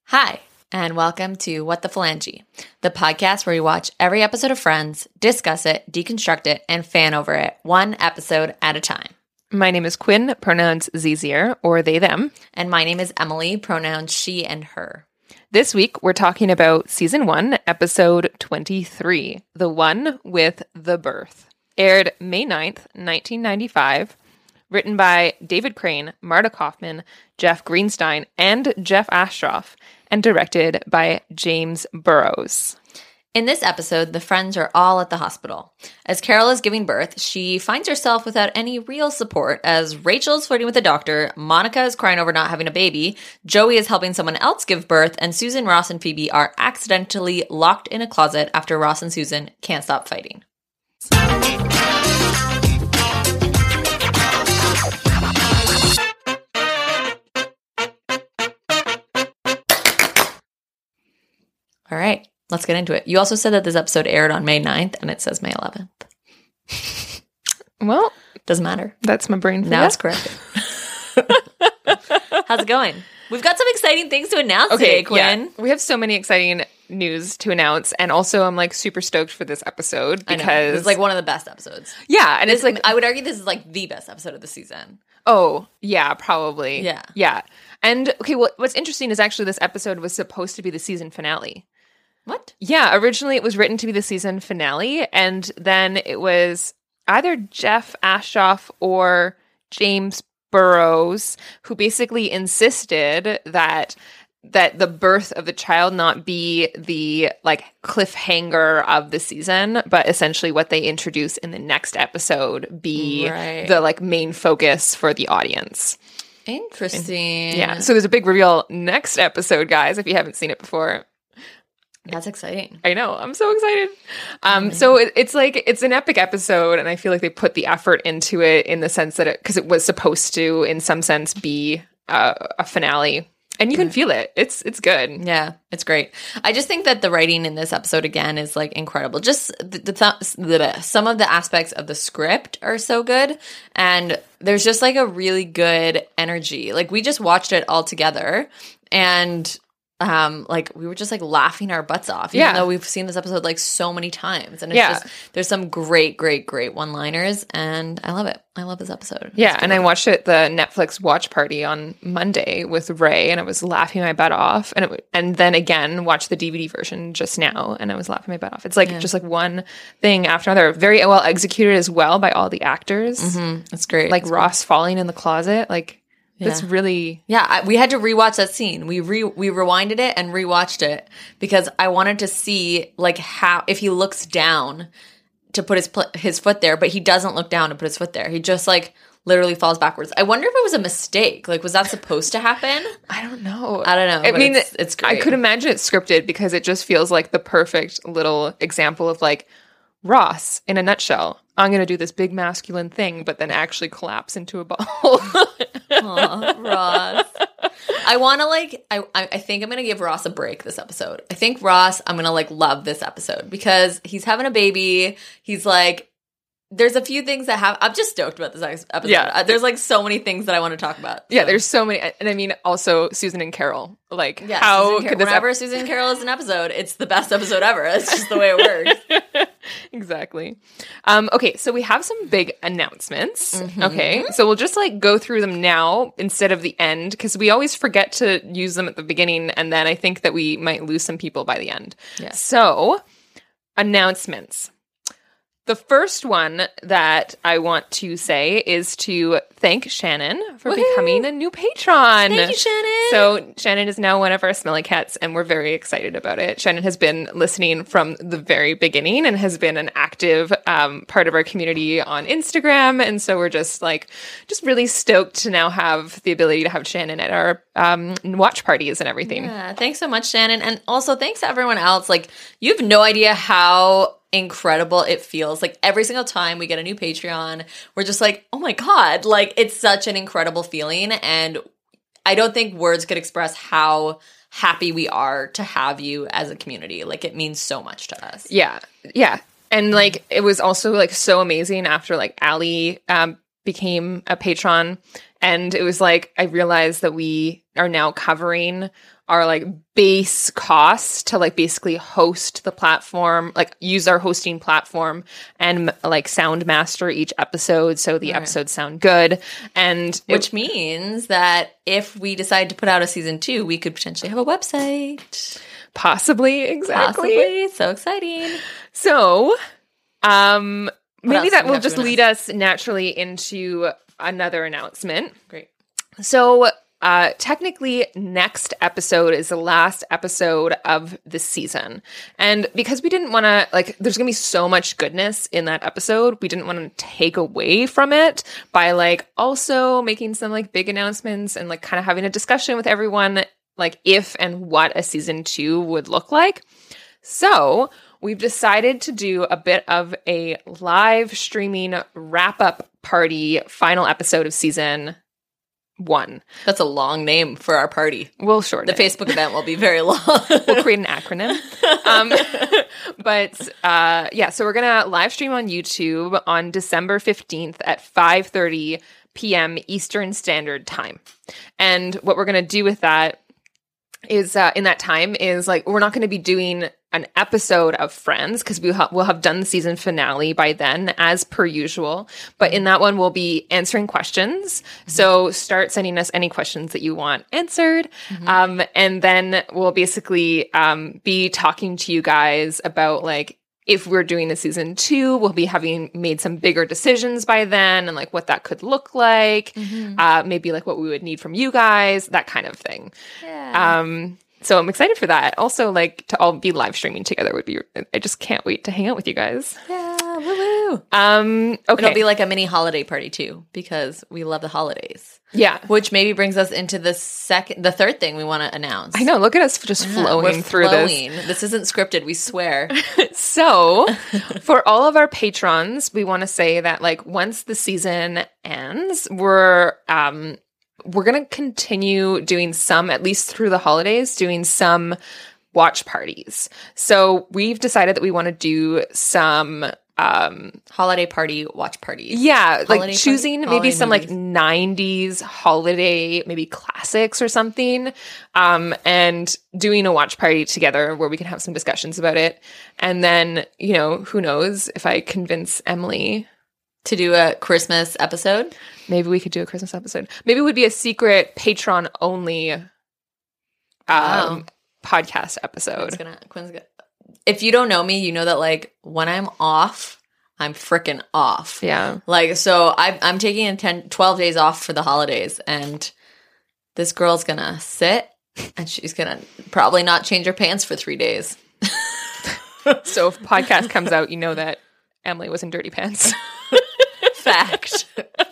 Hi, and welcome to What the Phalange, the podcast where we watch every episode of Friends, discuss it, deconstruct it, and fan over it, one episode at a time. My name is Quinn, pronouns Zzier, or they, them. And my name is Emily, pronouns she and her. This week, we're talking about Season 1, Episode 23, the one with the birth. Aired May 9th, 1995. Written by David Crane, Marta Kaufman, Jeff Greenstein, and Jeff Astrof, and directed by James Burrows. In this episode, the friends are all at the hospital. As Carol is giving birth, she finds herself without any real support as Rachel is flirting with the doctor, Monica is crying over not having a baby, Joey is helping someone else give birth, and Susan, Ross, and Phoebe are accidentally locked in a closet after Ross and Susan can't stop fighting. All right, let's get into it. You also said that this episode aired on May 9th, and it says May 11th. Well, doesn't matter. That's my brain. Now it's corrected. How's it going? We've got some exciting things to announce today, Quinn. Yeah. We have so many exciting news to announce, and also I'm like super stoked for this episode because it's like one of the best episodes. Yeah, and it's like I would argue this is like the best episode of the season. Oh, yeah, probably. Yeah. Yeah. And okay, what's interesting is actually this episode was supposed to be the season finale. What? Yeah, originally it was written to be the season finale, and then it was either Jeff Astrof or James Burrows who basically insisted that the birth of the child not be the like cliffhanger of the season, but essentially what they introduce in the next episode be the like main focus for the audience. Interesting. Yeah. So there's a big reveal next episode, guys, if you haven't seen it before. That's exciting. I know. I'm so excited. So it's like, it's an epic episode, and I feel like they put the effort into it in the sense that because it was supposed to, in some sense, be a finale. And you can feel it. It's good. Yeah, it's great. I just think that the writing in this episode, again, is like incredible. Just some of the aspects of the script are so good. And there's just like a really good energy. Like we just watched it all together, and like we were just like laughing our butts off, even though we've seen this episode like so many times. And it's just, there's some great one-liners, and I love it. I love this episode. Yeah, and I watched it the Netflix watch party on Monday with Ray, and I was laughing my butt off. And then again, watched the DVD version just now, and I was laughing my butt off. It's like just like one thing after another. Very well executed as well by all the actors. Mm-hmm. It's great. Like Ross falling in the closet, like. That's really... Yeah, we had to rewatch that scene. We rewinded it and rewatched it because I wanted to see like how, if he looks down to put his foot there, but he doesn't look down to put his foot there. He just like literally falls backwards. I wonder if it was a mistake. Like, was that supposed to happen? I don't know. I mean, it's great. I could imagine it's scripted because it just feels like the perfect little example of like Ross in a nutshell. I'm going to do this big masculine thing, but then actually collapse into a ball. Aw, Ross. I want to like, I think I'm going to give Ross a break this episode. I think Ross, I'm going to like love this episode because he's having a baby. He's like, there's a few things that I'm just stoked about this episode. Yeah. There's like so many things that I want to talk about. Yeah, there's so many. And I mean, also Susan and Carol. Like, how could this... Whenever Susan and Carol is an episode, it's the best episode ever. It's just the way it works. Exactly. Okay, so we have some big announcements. Mm-hmm. Okay, so we'll just like go through them now instead of the end because we always forget to use them at the beginning, and then I think that we might lose some people by the end. Yeah. So, announcements. The first one that I want to say is to thank Shannon for becoming a new patron. Thank you, Shannon. So Shannon is now one of our Smelly Cats, and we're very excited about it. Shannon has been listening from the very beginning and has been an active part of our community on Instagram. And so we're just really stoked to now have the ability to have Shannon at our watch parties and everything. Yeah, thanks so much, Shannon. And also thanks to everyone else. Like, you have no idea how incredible it feels. Like every single time we get a new Patreon, we're just like, oh my God, like it's such an incredible feeling. And I don't think words could express how happy we are to have you as a community. Like it means so much to us. Yeah. Yeah. And like, it was also like so amazing after like Allie became a patron. And it was like, I realized that we are now covering our like base costs to like basically host the platform, like use our hosting platform and like sound master each episode so the episodes sound good. And which means that if we decide to put out a season 2, we could potentially have a website. Possibly, exactly. Possibly. So exciting. So, maybe that we will have to just lead us naturally into another announcement. Great. So, technically, next episode is the last episode of the season. And because we didn't want to, like, there's going to be so much goodness in that episode, we didn't want to take away from it by, like, also making some, like, big announcements and, like, kind of having a discussion with everyone, like, if and what a season 2 would look like. So, we've decided to do a bit of a live streaming wrap-up party final episode of season 1. That's a long name for our party. We'll shorten the Facebook event will be very long. We'll create an acronym. So we're going to live stream on YouTube on December 15th at 5:30 p.m. Eastern Standard Time. And what we're going to do with that is in that time is like we're not going to be doing an episode of Friends because we'll have done the season finale by then as per usual. But in that one, we'll be answering questions. Mm-hmm. So start sending us any questions that you want answered. Mm-hmm. And then we'll basically be talking to you guys about like if we're doing the season 2, we'll be having made some bigger decisions by then and like what that could look like. Mm-hmm. Maybe like what we would need from you guys, that kind of thing. Yeah. So I'm excited for that. Also, like to all be live streaming together would be. I just can't wait to hang out with you guys. Yeah, woo woo. Okay, it'll be like a mini holiday party too because we love the holidays. Yeah, which maybe brings us into the third thing we want to announce. I know. Look at us just flowing through this. This isn't scripted. We swear. So, for all of our patrons, we want to say that like once the season ends, we're going to continue doing some, at least through the holidays, doing some watch parties. So we've decided that we want to do some holiday party watch parties. Yeah, like choosing maybe some like 90s holiday, maybe classics or something, and doing a watch party together where we can have some discussions about it. And then, you know, who knows if I convince Emily to do a Christmas episode. Maybe we could do a Christmas episode. Maybe it would be a secret Patreon-only podcast episode. Quinn's gonna, if you don't know me, you know that, like, when I'm off, I'm freaking off. Yeah. Like, so I'm taking 12 days off for the holidays, and this girl's gonna sit, and she's gonna probably not change her pants for 3 days. So if podcast comes out, you know that Emily was in dirty pants. Fact.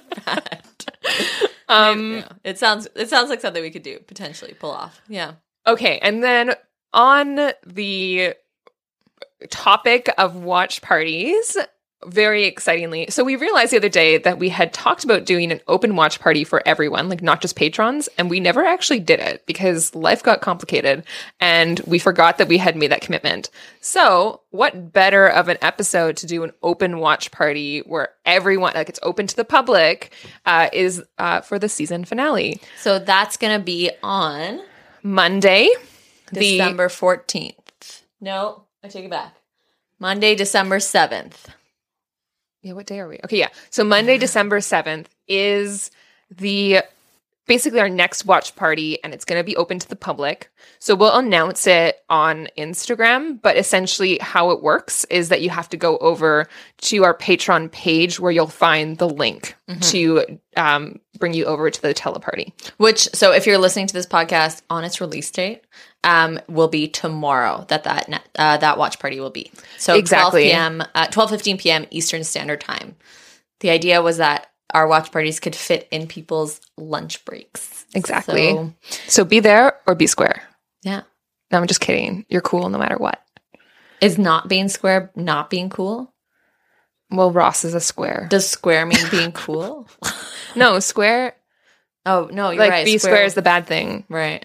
It sounds like something we could do, potentially pull off. Yeah. Okay, and then on the topic of watch parties, very excitingly, so we realized the other day that we had talked about doing an open watch party for everyone, like not just patrons, and we never actually did it because life got complicated and we forgot that we had made that commitment. So what better of an episode to do an open watch party where everyone, like it's open to the public, is for the season finale. So that's going to be on Monday, December 14th. No, I take it back. Monday, December 7th. Yeah, what day are we? Okay, yeah. So Monday, December 7th is basically our next watch party, and it's going to be open to the public. So we'll announce it on Instagram, but essentially how it works is that you have to go over to our Patreon page where you'll find the link to bring you over to the teleparty. So if you're listening to this podcast on its release date, will be tomorrow that watch party will be. So exactly. 12:15 p.m. Eastern Standard Time. The idea was that our watch parties could fit in people's lunch breaks. Exactly. So be there or be square. Yeah. No, I'm just kidding. You're cool no matter what. Is not being square not being cool? Well, Ross is a square. Does square mean being cool? No, square. Oh, no, you're like, right. Like be square is the bad thing. Right.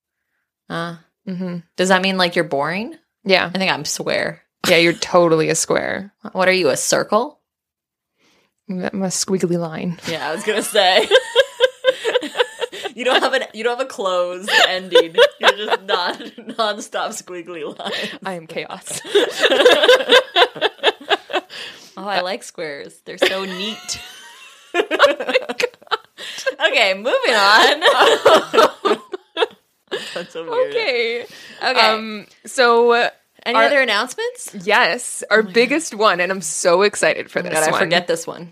Does that mean like you're boring? Yeah. I think I'm square. Yeah, you're totally a square. What are you, a circle? I'm a squiggly line. Yeah, I was going to say. You don't have a closed ending. You're just non-stop squiggly lines. I am chaos. Oh, I like squares. They're so neat. Okay, moving on. That's so weird. Okay. So any other announcements? Yes, our biggest one, and I'm so excited for this God, one. I forget this one.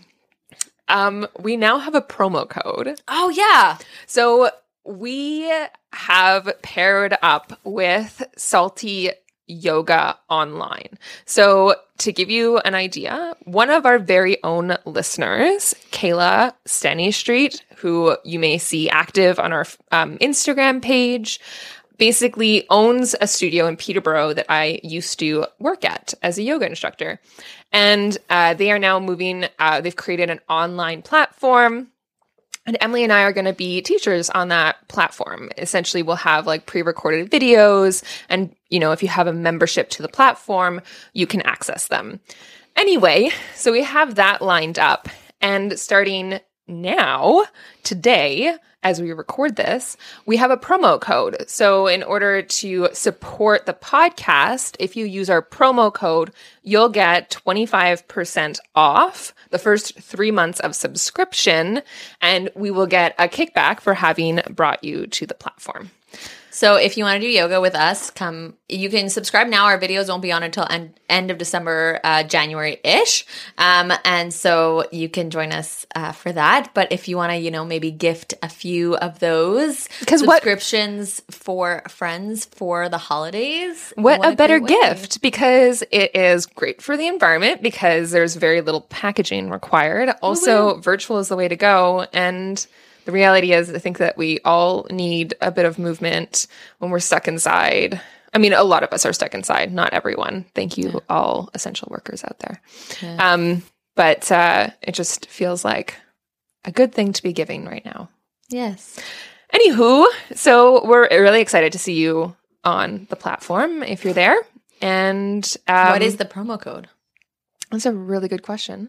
We now have a promo code. Oh, yeah. So we have paired up with Salty Yoga Online. So to give you an idea, one of our very own listeners, Kayla Stanistreet, who you may see active on our Instagram page, basically owns a studio in Peterborough that I used to work at as a yoga instructor. And they are now moving, they've created an online platform. And Emily and I are going to be teachers on that platform. Essentially, we'll have like pre-recorded videos. And, you know, if you have a membership to the platform, you can access them. Anyway, so we have that lined up. And starting now, today, as we record this, we have a promo code. So in order to support the podcast, if you use our promo code, you'll get 25% off the first 3 months of subscription, and we will get a kickback for having brought you to the platform. So if you want to do yoga with us, you can subscribe now. Our videos won't be on until end of December, January-ish. And so you can join us for that. But if you want to, you know, maybe gift a few of those subscriptions for friends for the holidays. What a better gift, because it is great for the environment because there's very little packaging required. Also, virtual is the way to go. And the reality is, I think that we all need a bit of movement when we're stuck inside. I mean, a lot of us are stuck inside, not everyone. Thank you, all essential workers out there. Yeah. But it just feels like a good thing to be giving right now. Yes. Anywho, so we're really excited to see you on the platform if you're there. And what is the promo code? That's a really good question.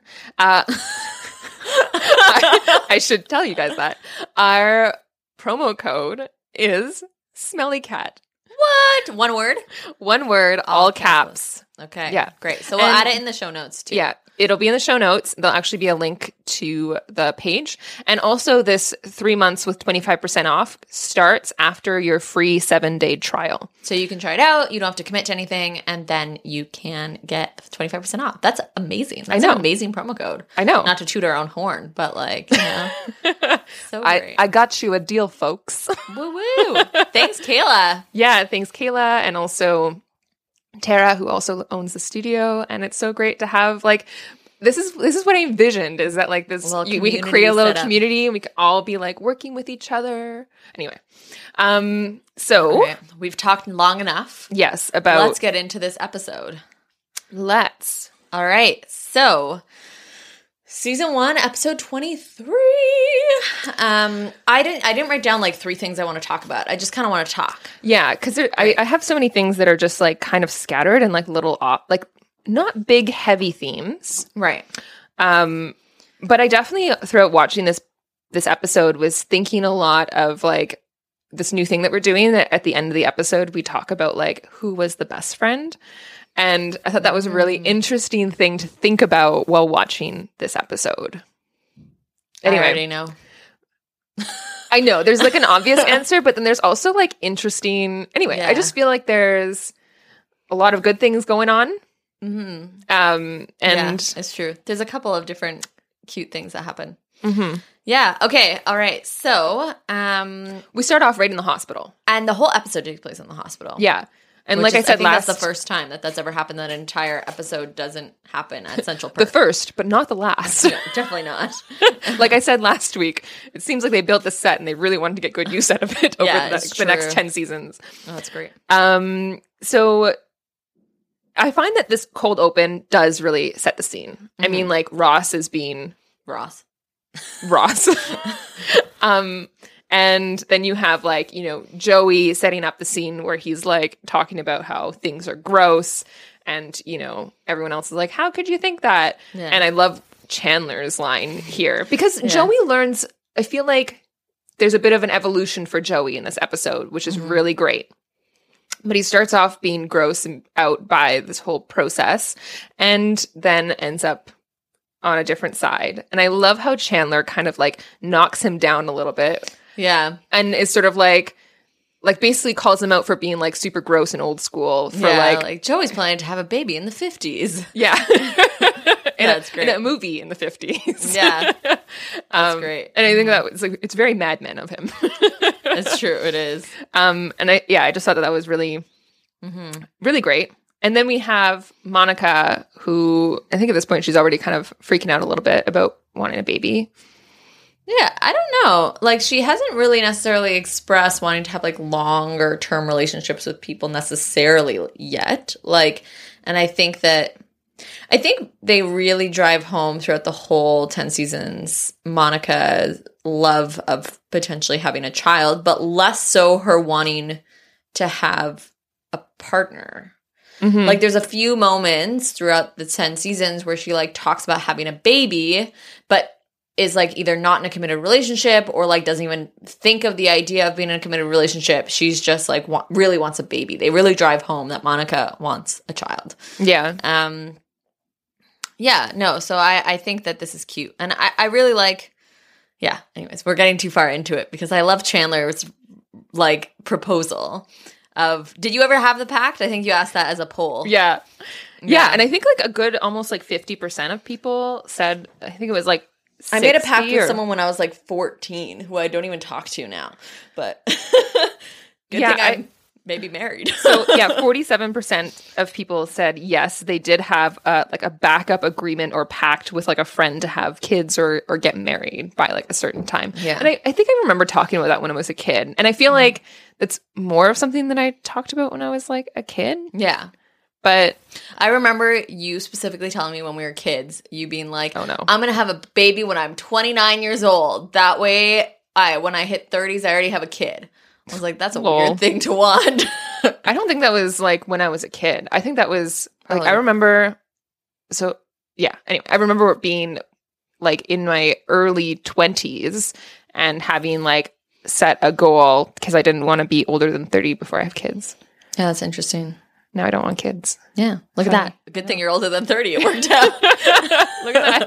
I should tell you guys that. Our promo code is Smelly Cat. What? One word? One word, all caps. Okay. Yeah. Great. So we'll add it in the show notes too. Yeah. It'll be in the show notes. There'll actually be a link to the page. And also this 3 months with 25% off starts after your free 7-day trial. So you can try it out. You don't have to commit to anything. And then you can get 25% off. That's amazing. That's an amazing promo code. I know. Not to toot our own horn, but like, you know. So great. I got you a deal, folks. Woo-woo. Thanks, Kayla. Yeah. Thanks, Kayla. And also Tara, who also owns the studio, and it's so great to have like this is what I envisioned is that like this we could create a little community and we could all be like working with each other. Anyway, so we've talked long enough. Yes, about let's get into this episode. Let's. All right, so Season 1, episode 23. I didn't write down like 3 things I want to talk about. I just kind of want to talk. Yeah, because I have so many things that are just like kind of scattered and like little like not big heavy themes, right? But I definitely throughout watching this episode was thinking a lot of like this new thing that we're doing. That at the end of the episode we talk about like who was the best friend. And I thought that was a really interesting thing to think about while watching this episode. Anyway, I already know. I know. There's like an obvious answer, but then there's also like interesting... Anyway, I just feel like there's a lot of good things going on. Mm-hmm. And it's true. There's a couple of different cute things that happen. Mm-hmm. Yeah. Okay. All right. So we start off right in the hospital. And the whole episode takes place in the hospital. Yeah. And like I said that's the first time that's ever happened. That an entire episode doesn't happen at Central Perk. The first, but not the last. No, definitely not. Like I said last week, it seems like they built this set and they really wanted to get good use out of it over the next 10 seasons. Oh, that's great. So I find that this cold open does really set the scene. Mm-hmm. I mean, like Ross is being Ross. And then you have like, you know, Joey setting up the scene where he's like talking about how things are gross and, you know, everyone else is like, how could you think that? Yeah. And I love Chandler's line here because Joey learns, I feel like there's a bit of an evolution for Joey in this episode, which is really great. But he starts off being gross and out by this whole process and then ends up on a different side. And I love how Chandler kind of like knocks him down a little bit. Yeah. And is sort of like basically calls him out for being like super gross and old school for like Joey's planning to have a baby in the 50s. Yeah. That's great. In a movie in the 50s. Yeah. That's great. And I think that was like, it's very Mad Men of him. That's true. It is. And I just thought that was really, really great. And then we have Monica, who I think at this point she's already kind of freaking out a little bit about wanting a baby. Yeah, I don't know. Like, she hasn't really necessarily expressed wanting to have like longer term relationships with people necessarily yet. Like, and I think they really drive home throughout the whole 10 seasons Monica's love of potentially having a child, but less so her wanting to have a partner. Mm-hmm. Like, there's a few moments throughout the 10 seasons where she like talks about having a baby, but is like either not in a committed relationship or like doesn't even think of the idea of being in a committed relationship. She's just like really wants a baby. They really drive home that Monica wants a child. Yeah. Yeah, no, so I think that this is cute. And I really like, yeah, anyways, we're getting too far into it because I love Chandler's like proposal of, did you ever have the pact? I think you asked that as a poll. Yeah. Yeah, and I think like a good almost like 50% of people said, I think it was like I made a pact with someone when I was like 14 who I don't even talk to now. But good thing I'm maybe married. So yeah, 47% of people said yes, they did have like a backup agreement or pact with like a friend to have kids or get married by like a certain time. Yeah. And I think I remember talking about that when I was a kid. And I feel like that's more of something that I talked about when I was like a kid. Yeah. But I remember you specifically telling me when we were kids, you being like, oh no, I'm going to have a baby when I'm 29 years old. That way, when I hit 30s, I already have a kid. I was like, that's a weird thing to want. I don't think that was like when I was a kid. I think that was like, I remember. So yeah, anyway, I remember it being like in my early 20s and having like set a goal because I didn't want to be older than 30 before I have kids. Yeah, that's interesting. Now I don't want kids. Yeah. Look at that. Good thing you're older than 30. It worked out. Look at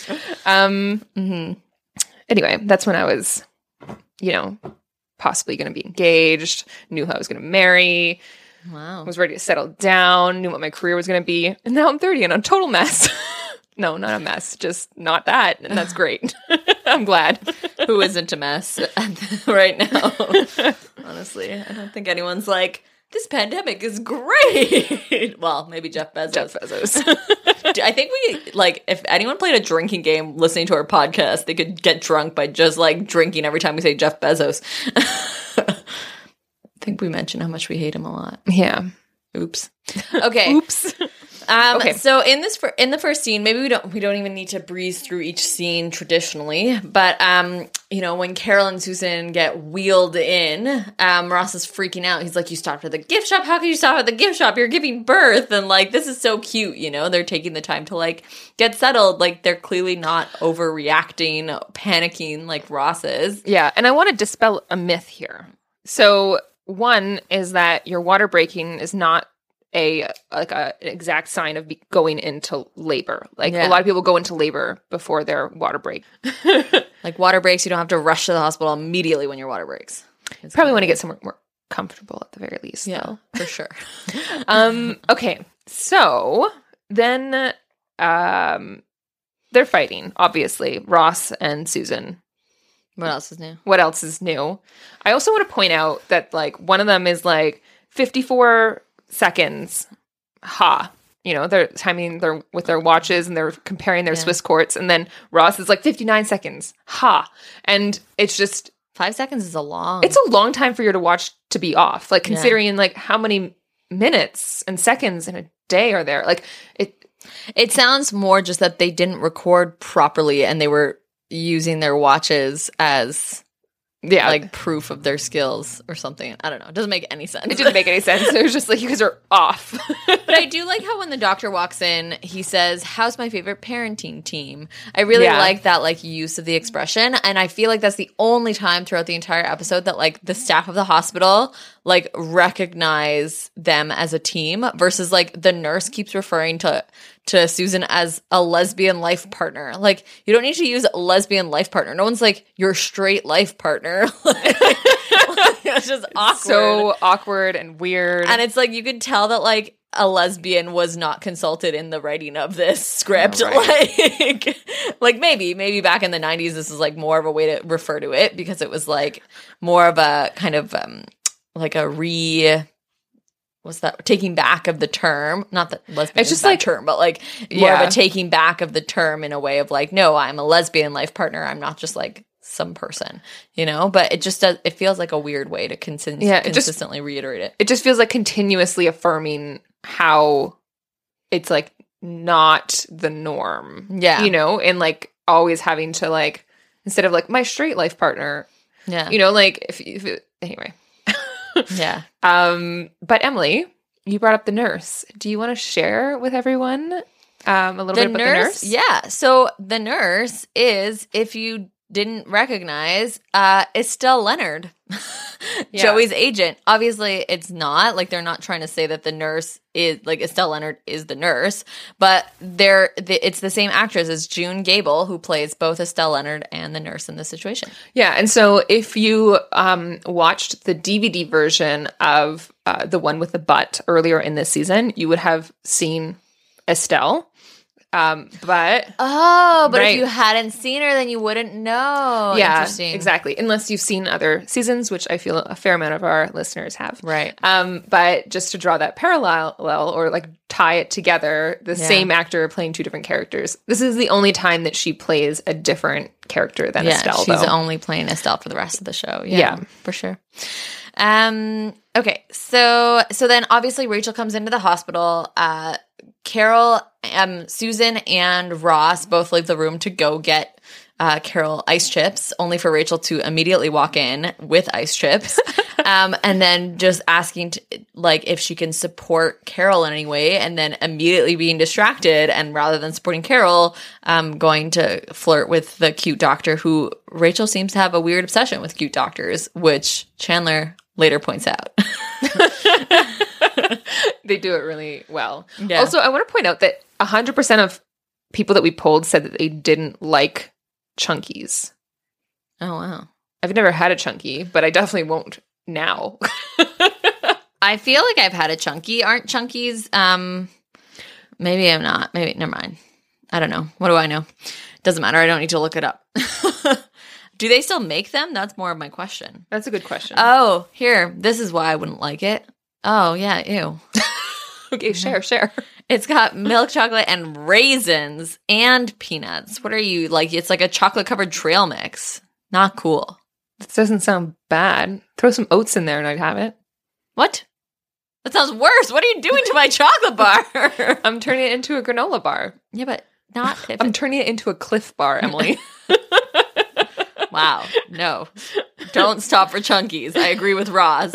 that. Anyway, that's when I was, possibly going to be engaged, knew who I was going to marry. Wow. Was ready to settle down, knew what my career was going to be. And now I'm 30 and I'm a total mess. No, not a mess. Just not that. And that's great. I'm glad. Who isn't a mess right now? Honestly, I don't think anyone's like, this pandemic is great. Well, maybe Jeff Bezos. I think if anyone played a drinking game listening to our podcast, they could get drunk by just like drinking every time we say Jeff Bezos. I think we mentioned how much we hate him a lot. Yeah. Oops. Okay. Oops. Okay. So in the first scene, maybe we don't even need to breeze through each scene traditionally, but when Carol and Susan get wheeled in, Ross is freaking out. He's like, "You stopped at the gift shop? How could you stop at the gift shop? You're giving birth." And like, this is so cute. They're taking the time to like get settled. Like, they're clearly not overreacting, panicking like Ross is. Yeah, and I want to dispel a myth here. So one is that your water breaking is not an exact sign of going into labor. Like, a lot of people go into labor before their water break. Like, water breaks, you don't have to rush to the hospital immediately when your water breaks. Probably want to get somewhere more comfortable at the very least. Yeah, though. for sure. Okay, so then they're fighting, obviously, Ross and Susan. What else is new? I also want to point out that like one of them is like 54 seconds. They're timing with their watches and they're comparing their Swiss courts, and then Ross is like 59 seconds. And it's just 5 seconds is it's a long time for you to watch to be off. Like, considering like how many minutes and seconds in a day are there. Like, it sounds more just that they didn't record properly and they were using their watches as Yeah. like proof of their skills or something. I don't know. It doesn't make any sense. It didn't make any sense. It was just like, you guys are off. But I do like how when the doctor walks in, he says, "How's my favorite parenting team?" I really like that like use of the expression, and I feel like that's the only time throughout the entire episode that like the staff of the hospital like recognize them as a team versus like the nurse keeps referring to Susan as a lesbian life partner. Like, you don't need to use lesbian life partner. No one's like your straight life partner. It's just awkward. So awkward and weird. And it's like you could tell that like a lesbian was not consulted in the writing of this script. Right. Like maybe back in the 90s this is like more of a way to refer to it because it was like more of a kind of like a taking back of the term. Not that lesbian it's is just that like term, but like more of a taking back of the term in a way of like, no, I'm a lesbian life partner. I'm not just like some person, you know? But it just does, it feels like a weird way to consistently reiterate it. It just feels like continuously affirming how it's like not the norm. Yeah. You know? And like always having to like, instead of like my straight life partner. Yeah. You know, like anyway. Yeah. But Emily, you brought up the nurse. Do you want to share with everyone a little bit about the nurse? Yeah. So the nurse is, if you didn't recognize, Estelle Leonard, Joey's agent. Obviously, it's not like they're not trying to say that the nurse is like Estelle Leonard is the nurse, but it's the same actress as June Gable who plays both Estelle Leonard and the nurse in this situation. Yeah, and so if you watched the DVD version of the one with the butt earlier in this season, you would have seen Estelle. But if you hadn't seen her, then you wouldn't know. Yeah, interesting. Exactly. Unless you've seen other seasons, which I feel a fair amount of our listeners have. Right. But just to draw that parallel or like tie it together, the same actor playing two different characters. This is the only time that she plays a different character than Estelle. She's only playing Estelle for the rest of the show. Yeah, for sure. Okay, so then obviously Rachel comes into the hospital. Carol, Susan, and Ross both leave the room to go get Carol ice chips, only for Rachel to immediately walk in with ice chips, and then just asking like if she can support Carol in any way, and then immediately being distracted, and rather than supporting Carol, going to flirt with the cute doctor, who Rachel seems to have a weird obsession with cute doctors, which Chandler later points out. They do it really well. Yeah. Also, I want to point out that 100% of people that we polled said that they didn't like Chunkies. Oh, wow. I've never had a Chunky, but I definitely won't now. I feel like I've had a Chunky. Aren't Chunkies, maybe I'm not. Maybe, never mind. I don't know. What do I know? Doesn't matter. I don't need to look it up. Do they still make them? That's more of my question. That's a good question. Oh, here. This is why I wouldn't like it. Oh, yeah. Ew. Okay, share. It's got milk chocolate and raisins and peanuts. What are you, like, it's like a chocolate-covered trail mix. Not cool. This doesn't sound bad. Throw some oats in there and I'd have it. What? That sounds worse. What are you doing to my chocolate bar? I'm turning it into a granola bar. Yeah, but not... I'm turning it into a Cliff Bar, Emily. Wow. No. Don't stop for Chunkies. I agree with Roz.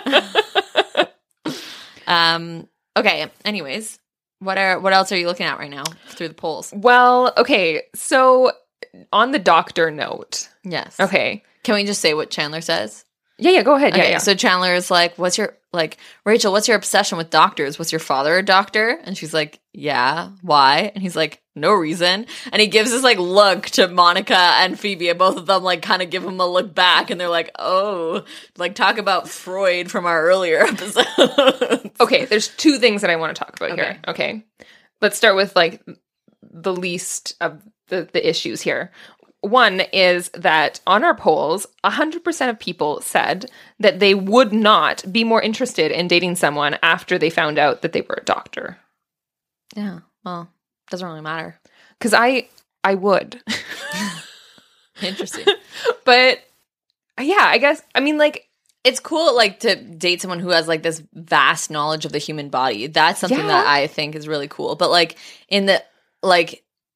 Okay. Anyways, what else are you looking at right now through the polls? Well, okay. So on the doctor note. Yes. Okay. Can we just say what Chandler says? Yeah, go ahead. Okay, Yeah. So Chandler is like, Rachel, what's your obsession with doctors? Was your father a doctor? And she's like, yeah, why? And he's like, no reason. And he gives this like look to Monica and Phoebe, and both of them like kind of give him a look back, and they're like, oh, like talk about Freud from our earlier episode. Okay, there's two things that I want to talk about here. Okay. Let's start with like the least of the issues here. One is that on our polls, 100% of people said that they would not be more interested in dating someone after they found out that they were a doctor. Yeah, well, doesn't really matter. Because I would. Interesting. But yeah, I guess, I mean, like, it's cool, like, to date someone who has, like, this vast knowledge of the human body. That's something that I think is really cool. But, like, in the, like...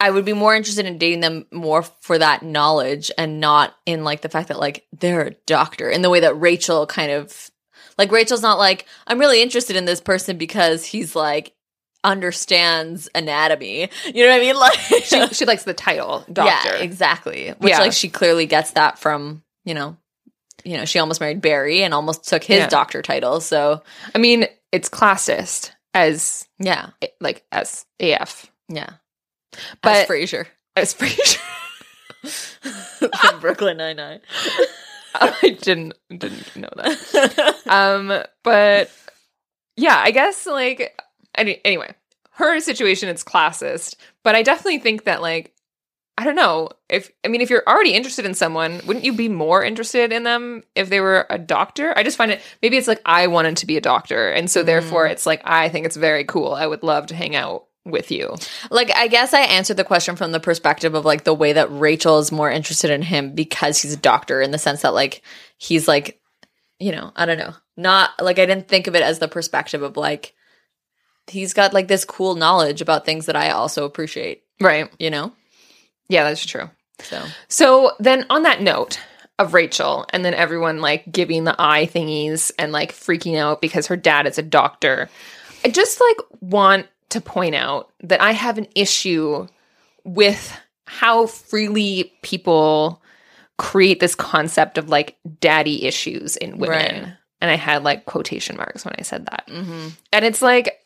I would be more interested in dating them more for that knowledge and not in like the fact that like they're a doctor in the way that Rachel kind of like Rachel's not like, I'm really interested in this person because he's like understands anatomy. You know what I mean? Like She likes the title doctor. Yeah, exactly. Which like she clearly gets that from, you know, she almost married Barry and almost took his doctor title. So I mean, it's classist as as AF. Yeah. But As Frasier. From Brooklyn Nine-Nine. I didn't know that. But yeah, I guess like anyway, her situation is classist, but I definitely think that like I don't know if you're already interested in someone, wouldn't you be more interested in them if they were a doctor? I just find it maybe it's like I wanted to be a doctor, and so therefore it's like I think it's very cool. I would love to hang out with you. Like, I guess I answered the question from the perspective of like the way that Rachel is more interested in him because he's a doctor, in the sense that like he's like, you know, I don't know, not like I didn't think of it as the perspective of like he's got like this cool knowledge about things that I also appreciate, right? You know. Yeah, that's true. So then on that note of Rachel, and then everyone like giving the eye thingies and like freaking out because her dad is a doctor, I just like want to point out that I have an issue with how freely people create this concept of like daddy issues in women. Right. And I had like quotation marks when I said that. Mm-hmm. And it's like...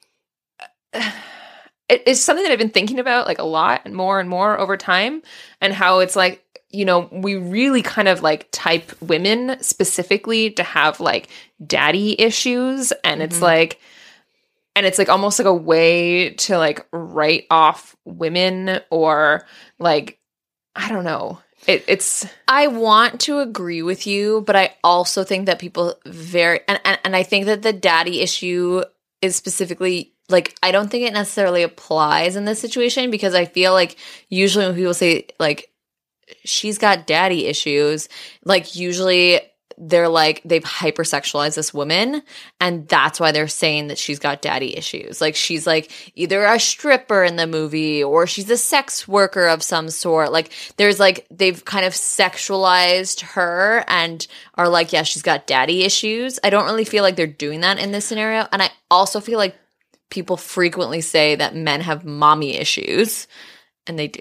It's something that I've been thinking about like a lot and more over time, and how it's like, you know, we really kind of like type women specifically to have like daddy issues, and it's like almost like a way to like write off women, or like I don't know. It's I want to agree with you, but I also think that people and I think that the daddy issue is specifically like, I don't think it necessarily applies in this situation, because I feel like usually when people say like she's got daddy issues, like usually they're like they've hypersexualized this woman, and that's why they're saying that she's got daddy issues. Like she's like either a stripper in the movie or she's a sex worker of some sort. Like there's like they've kind of sexualized her and are like, yeah, she's got daddy issues. I don't really feel like they're doing that in this scenario, and I also feel like people frequently say that men have mommy issues, and they do.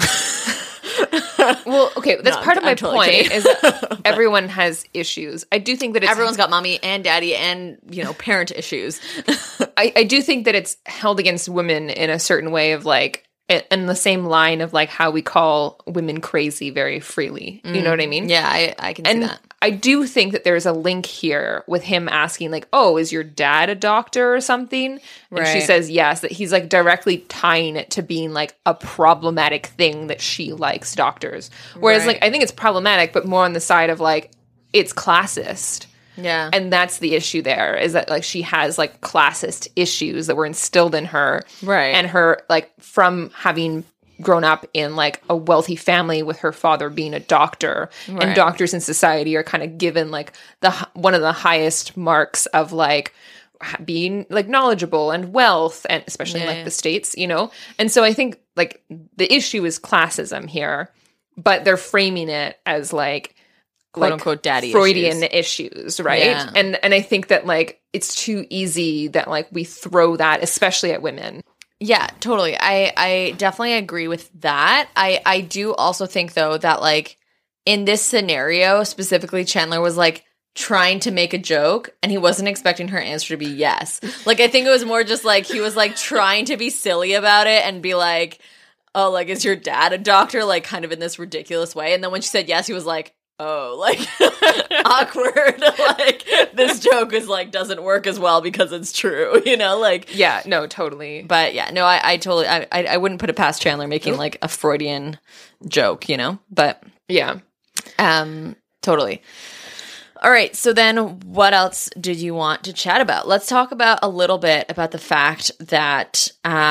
Well, okay, that's part of my point is that everyone has issues. I do think that everyone's got mommy and daddy and, you know, parent issues. I do think that it's held against women in a certain way of like, in the same line of like how we call women crazy very freely. You know what I mean? Yeah, I can see that. I do think that there's a link here with him asking like, oh, is your dad a doctor or something? And she says yes, that he's like directly tying it to being like a problematic thing that she likes doctors. Whereas like, I think it's problematic, but more on the side of like, it's classist. Yeah. And that's the issue there, is that like she has like classist issues that were instilled in her. Right. And her like from having grown up in like a wealthy family with her father being a doctor, and doctors in society are kind of given like one of the highest marks of like being like knowledgeable and wealth, and especially in like the States, you know? And so I think like the issue is classism here, but they're framing it as like quote unquote daddy Freudian issues, right? Yeah. And I think that like it's too easy that like we throw that, especially at women. Yeah, totally. I definitely agree with that. I do also think though that like in this scenario specifically, Chandler was like trying to make a joke and he wasn't expecting her answer to be yes. Like I think it was more just like he was like trying to be silly about it and be like, oh, like is your dad a doctor? Like kind of in this ridiculous way. And then when she said yes, he was like, oh, like awkward. Like this joke is like doesn't work as well because it's true, you know? Like yeah, no, totally. But yeah, no, I totally I wouldn't put it past Chandler making like a Freudian joke, you know? But yeah. Totally. All right, so then what else did you want to chat about? Let's talk about a little bit about the fact that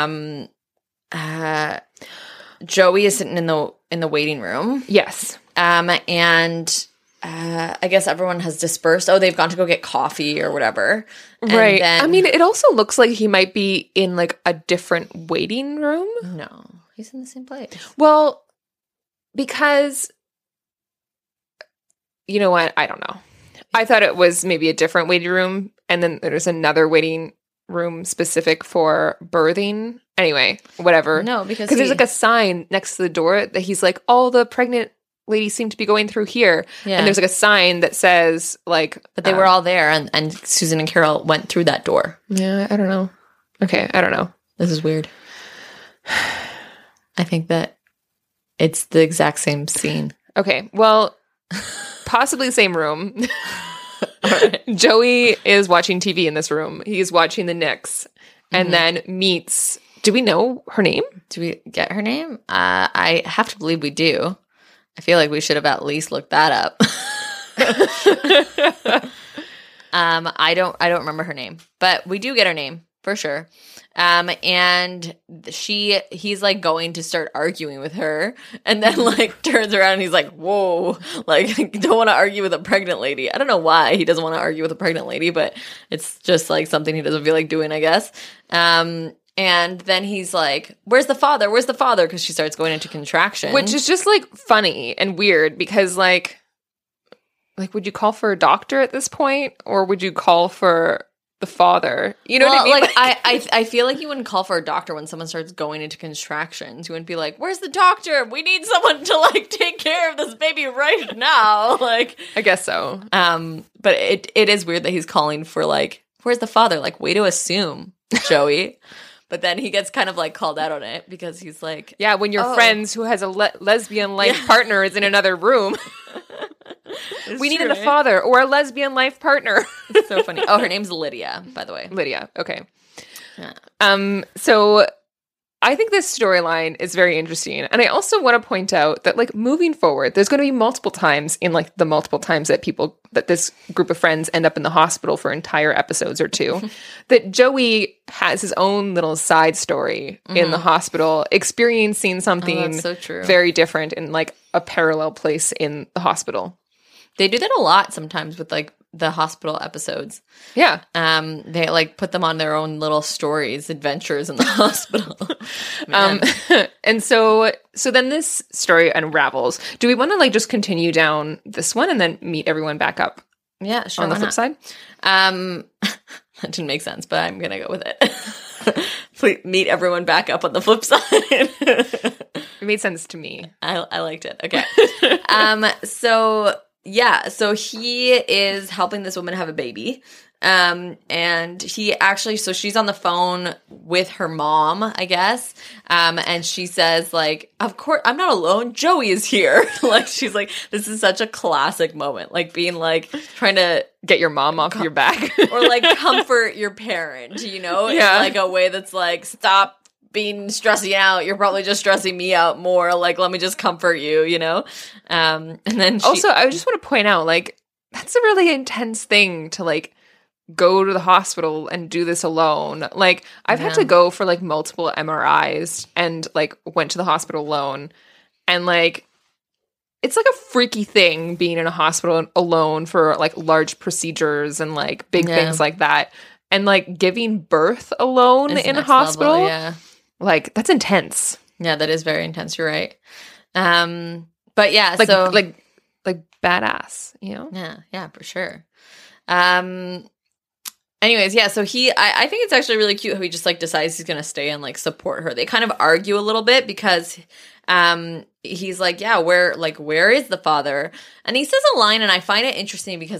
Joey is sitting in the waiting room. Yes. And I guess everyone has dispersed. Oh, they've gone to go get coffee or whatever. Right. And then, I mean, it also looks like he might be in like a different waiting room. No. he's in the same place? Well, because you know what? I don't know. I thought it was maybe a different waiting room, and then there's another waiting room specific for birthing. Anyway, whatever. No, because there's like a sign next to the door that he's like, all the pregnant ladies seem to be going through here. Yeah. And there's like a sign that says like... But they were all there, and Susan and Carol went through that door. Yeah, I don't know. Okay, I don't know. This is weird. I think that it's the exact same scene. Okay, well, possibly the same room. Right. Joey is watching TV in this room. He's watching the Knicks and then meets... Do we know her name? Do we get her name? I have to believe we do. I feel like we should have at least looked that up. I don't remember her name, but we do get her name for sure. And he's like going to start arguing with her, and then like turns around and he's like, "Whoa, like don't want to argue with a pregnant lady." I don't know why he doesn't want to argue with a pregnant lady, but it's just like something he doesn't feel like doing, I guess. And then he's like, "Where's the father? Where's the father?" Because she starts going into contraction, which is just like funny and weird because like would you call for a doctor at this point, or would you call for the father? You know what I mean? Like I feel like you wouldn't call for a doctor when someone starts going into contractions. You wouldn't be like, "Where's the doctor? We need someone to like take care of this baby right now." Like, I guess so. But it is weird that he's calling for like, "Where's the father?" Like, way to assume, Joey. But then he gets kind of like called out on it because he's like, yeah, when your friends who has a lesbian life partner is in another room. We needed a father or a lesbian life partner. It's so funny. Oh, her name's Lydia, by the way. Lydia. Okay. Yeah. So I think this storyline is very interesting. And I also want to point out that like moving forward, there's going to be multiple times in like the multiple times that this group of friends end up in the hospital for entire episodes or two, that Joey has his own little side story in the hospital, experiencing something that's so true. Very different in like a parallel place in the hospital. They do that a lot sometimes with like the hospital episodes. Yeah. They like put them on their own little stories, adventures in the hospital. And so then this story unravels. Do we want to like just continue down this one and then meet everyone back up? Yeah, sure. On the flip side? That didn't make sense, but I'm gonna go with it. Please meet everyone back up on the flip side. It made sense to me. I liked it. Okay. So he is helping this woman have a baby. And he actually, so she's on the phone with her mom, I guess. And she says like, "Of course, I'm not alone. Joey is here." Like, she's like, this is such a classic moment. Like being like, trying to get your mom off your back or like comfort your parent, you know, in like a way that's like, stop being stressing out. You're probably just stressing me out more. Like, let me just comfort you, you know? And then also, I just want to point out, like, that's a really intense thing to like go to the hospital and do this alone. Like, I've had to go for like multiple MRIs and like went to the hospital alone. And like, it's like a freaky thing being in a hospital alone for like large procedures and like big things like that. And like giving birth alone in a hospital. Level, yeah. Like, that's intense. Yeah, that is very intense. You're right. But yeah, like, so like badass, you know? Yeah, for sure. Anyways, yeah, so I think it's actually really cute how he just like decides he's gonna stay and like support her. They kind of argue a little bit because he's like, "Yeah, where is the father?" And he says a line, and I find it interesting because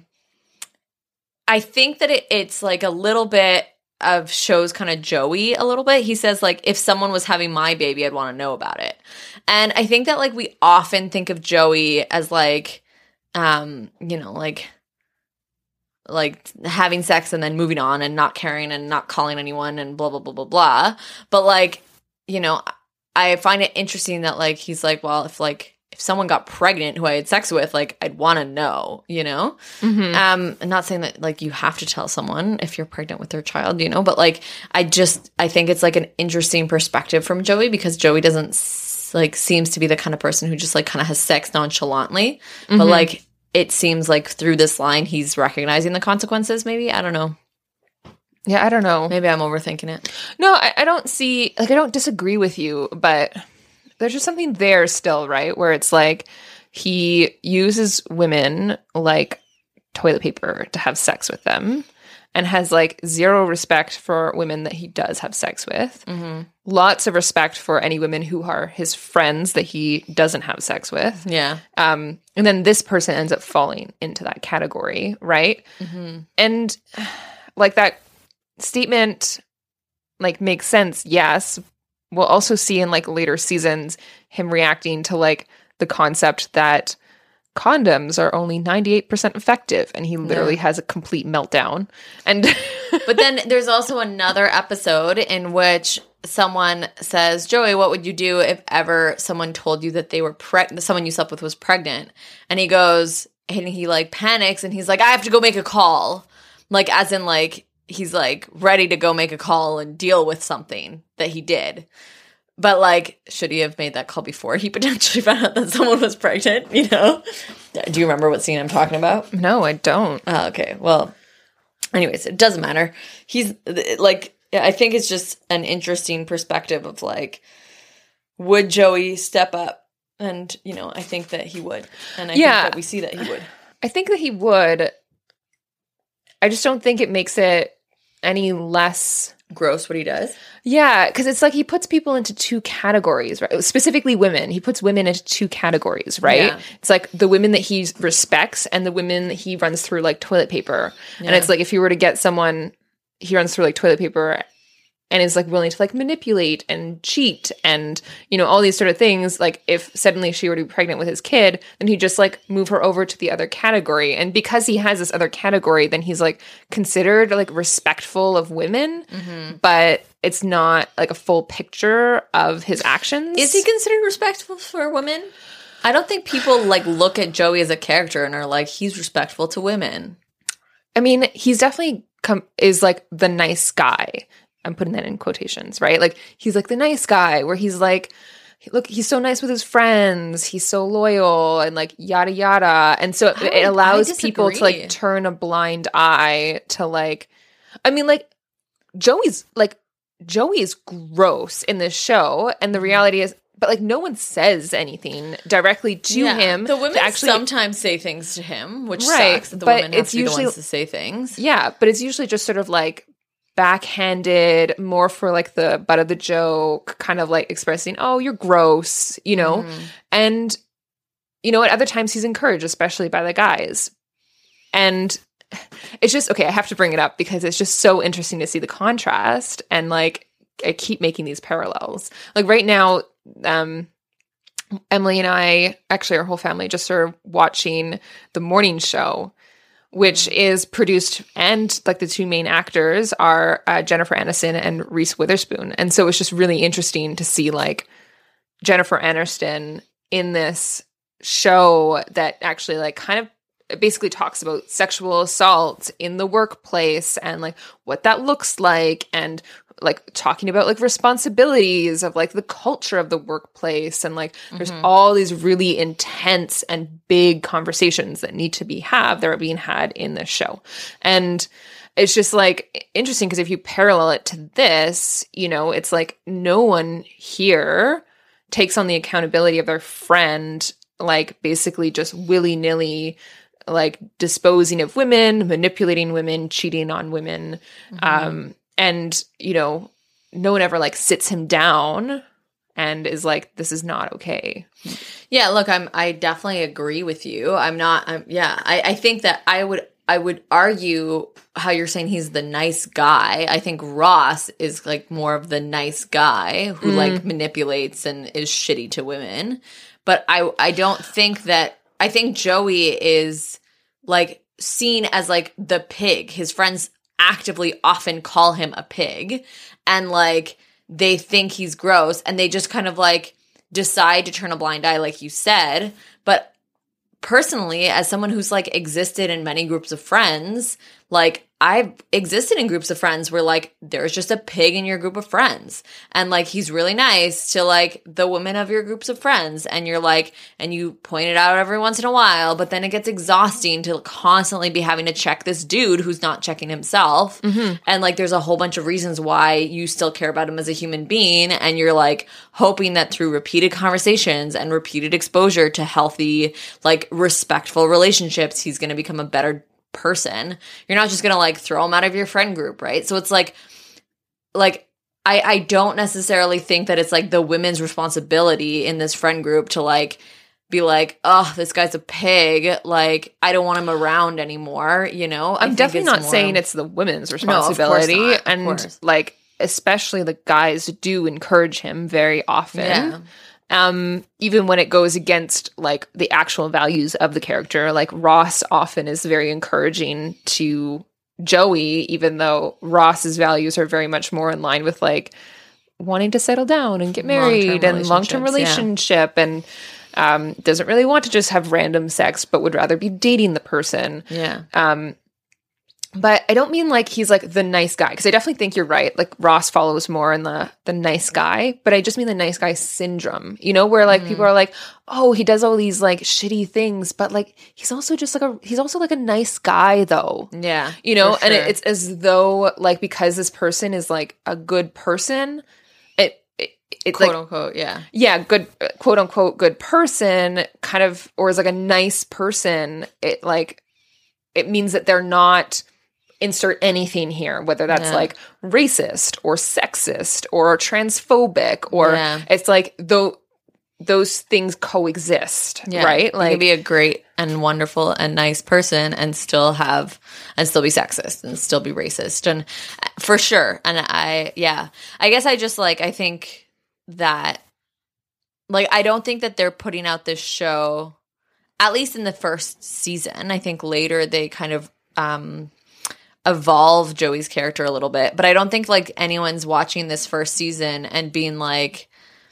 I think that it's like a little bit of shows kind of Joey a little bit. He says like, "If someone was having my baby, I'd want to know about it." And I think that like we often think of Joey as like, you know, like having sex and then moving on and not caring and not calling anyone and blah, blah, blah, blah, blah. But like, you know, I find it interesting that like, he's like, well, if someone got pregnant who I had sex with, like, I'd want to know, you know? Mm-hmm. I'm not saying that like you have to tell someone if you're pregnant with their child, you know, but like, I think it's like an interesting perspective from Joey because Joey doesn't like, seems to be the kind of person who just like kind of has sex nonchalantly, but like, it seems like through this line, he's recognizing the consequences, maybe. I don't know. Yeah, I don't know. Maybe I'm overthinking it. No, I don't see, like, I don't disagree with you, but there's just something there still, right? Where it's like he uses women like toilet paper to have sex with them and has like zero respect for women that he does have sex with. Mm-hmm. Lots of respect for any women who are his friends that he doesn't have sex with. Yeah. And then this person ends up falling into that category, right? Mm-hmm. And like that statement like makes sense, yes. We'll also see in like later seasons him reacting to like the concept that condoms are only 98% effective, and he literally has a complete meltdown. And but then there's also another episode in which someone says, Joey, what would you do if ever someone told you that they were someone you slept with was pregnant? And he goes, and he like panics, and he's like, I have to go make a call. Like, as in like, he's like ready to go make a call and deal with something that he did. But, like, should he have made that call before he potentially found out that someone was pregnant, you know? Do you remember what scene I'm talking about? no, I don't. Oh, okay. Well, anyways, it doesn't matter. He's, like, I think it's just an interesting perspective of, like, would Joey step up? And, you know, I think that he would. And I think that we see that he would. I think that he would. I just don't think it makes it any less gross what he does. Yeah, because it's like he puts people into two categories, right? Specifically women. He puts women into two categories, right? Yeah. It's like the women that he respects and the women that he runs through like toilet paper. Yeah. And it's like if you were to get someone he runs through like toilet paper and is like willing to like manipulate and cheat and, you know, all these sort of things, like if suddenly she were to be pregnant with his kid, then he'd just like move her over to the other category. And because he has this other category, then he's like considered like respectful of women, but it's not like a full picture of his actions. Is he considered respectful for women? I don't think people like look at Joey as a character and are like, he's respectful to women. I mean, he's definitely is like the nice guy. I'm putting that in quotations, right? Like, he's like the nice guy where he's like, look, he's so nice with his friends. He's so loyal and like yada, yada. And so it allows people to like turn a blind eye to like, I mean, like Joey is gross in this show. And the reality is, but like no one says anything directly to him. The women actually sometimes say things to him, which sucks. The women have to be the ones to say things. Yeah, but it's usually just sort of like backhanded, more for like the butt of the joke, kind of like expressing, oh, you're gross, you know? And, you know, at other times he's encouraged, especially by the guys. And it's just, okay, I have to bring it up because it's just so interesting to see the contrast. And like, I keep making these parallels. Like right now, Emily and I, actually our whole family, just started watching The Morning Show, which is produced, and like the two main actors are Jennifer Aniston and Reese Witherspoon. And so it's just really interesting to see like Jennifer Aniston in this show that actually like kind of basically talks about sexual assault in the workplace and like what that looks like, and like talking about like responsibilities of like the culture of the workplace, and like there's all these really intense and big conversations that need to be that are being had in this show. And it's just like interesting because if you parallel it to this, you know, it's like no one here takes on the accountability of their friend, like basically just willy-nilly like disposing of women, manipulating women, cheating on women. And, you know, no one ever like sits him down and is like, this is not okay. Yeah, look, I definitely agree with you. I think that I would argue how you're saying he's the nice guy. I think Ross is like more of the nice guy who like manipulates and is shitty to women. But I don't think that, I think Joey is like seen as like the pig. His friends actively often call him a pig, and like they think he's gross, and they just kind of like decide to turn a blind eye, like you said. But personally, as someone who's like existed in many groups of friends, like I've existed in groups of friends where like there's just a pig in your group of friends, and like he's really nice to like the women of your groups of friends, and you're like, and you point it out every once in a while, but then it gets exhausting to constantly be having to check this dude who's not checking himself. And like there's a whole bunch of reasons why you still care about him as a human being, and you're like hoping that through repeated conversations and repeated exposure to healthy, like respectful relationships, he's going to become a better person. You're not just gonna like throw him out of your friend group, right? So it's like I don't necessarily think that it's like the women's responsibility in this friend group to like be like, oh, this guy's a pig, like I don't want him around anymore, you know? I'm definitely not saying it's the women's responsibility. No, of course not, and like especially the guys do encourage him very often. Even when it goes against like the actual values of the character, like Ross often is very encouraging to Joey, even though Ross's values are very much more in line with like wanting to settle down and get married and long-term relationship and doesn't really want to just have random sex, but would rather be dating the person. But I don't mean like he's like the nice guy, because I definitely think you're right. Like Ross follows more in the nice guy, but I just mean the nice guy syndrome, you know, where like people are like, oh, he does all these like shitty things, but like he's also like a nice guy though. Yeah. You know, sure. and it's as though like because this person is like a good person, it's quote like, unquote, good, quote unquote, good person kind of, or is like a nice person. It means that they're not insert anything here, whether that's like racist or sexist or transphobic, or it's like those things coexist, right? Like you can be a great and wonderful and nice person and still be sexist and still be racist, and for sure. And I guess I just like, I think that like, I don't think that they're putting out this show, at least in the first season. I think later they kind of evolve Joey's character a little bit, but I don't think like anyone's watching this first season and being like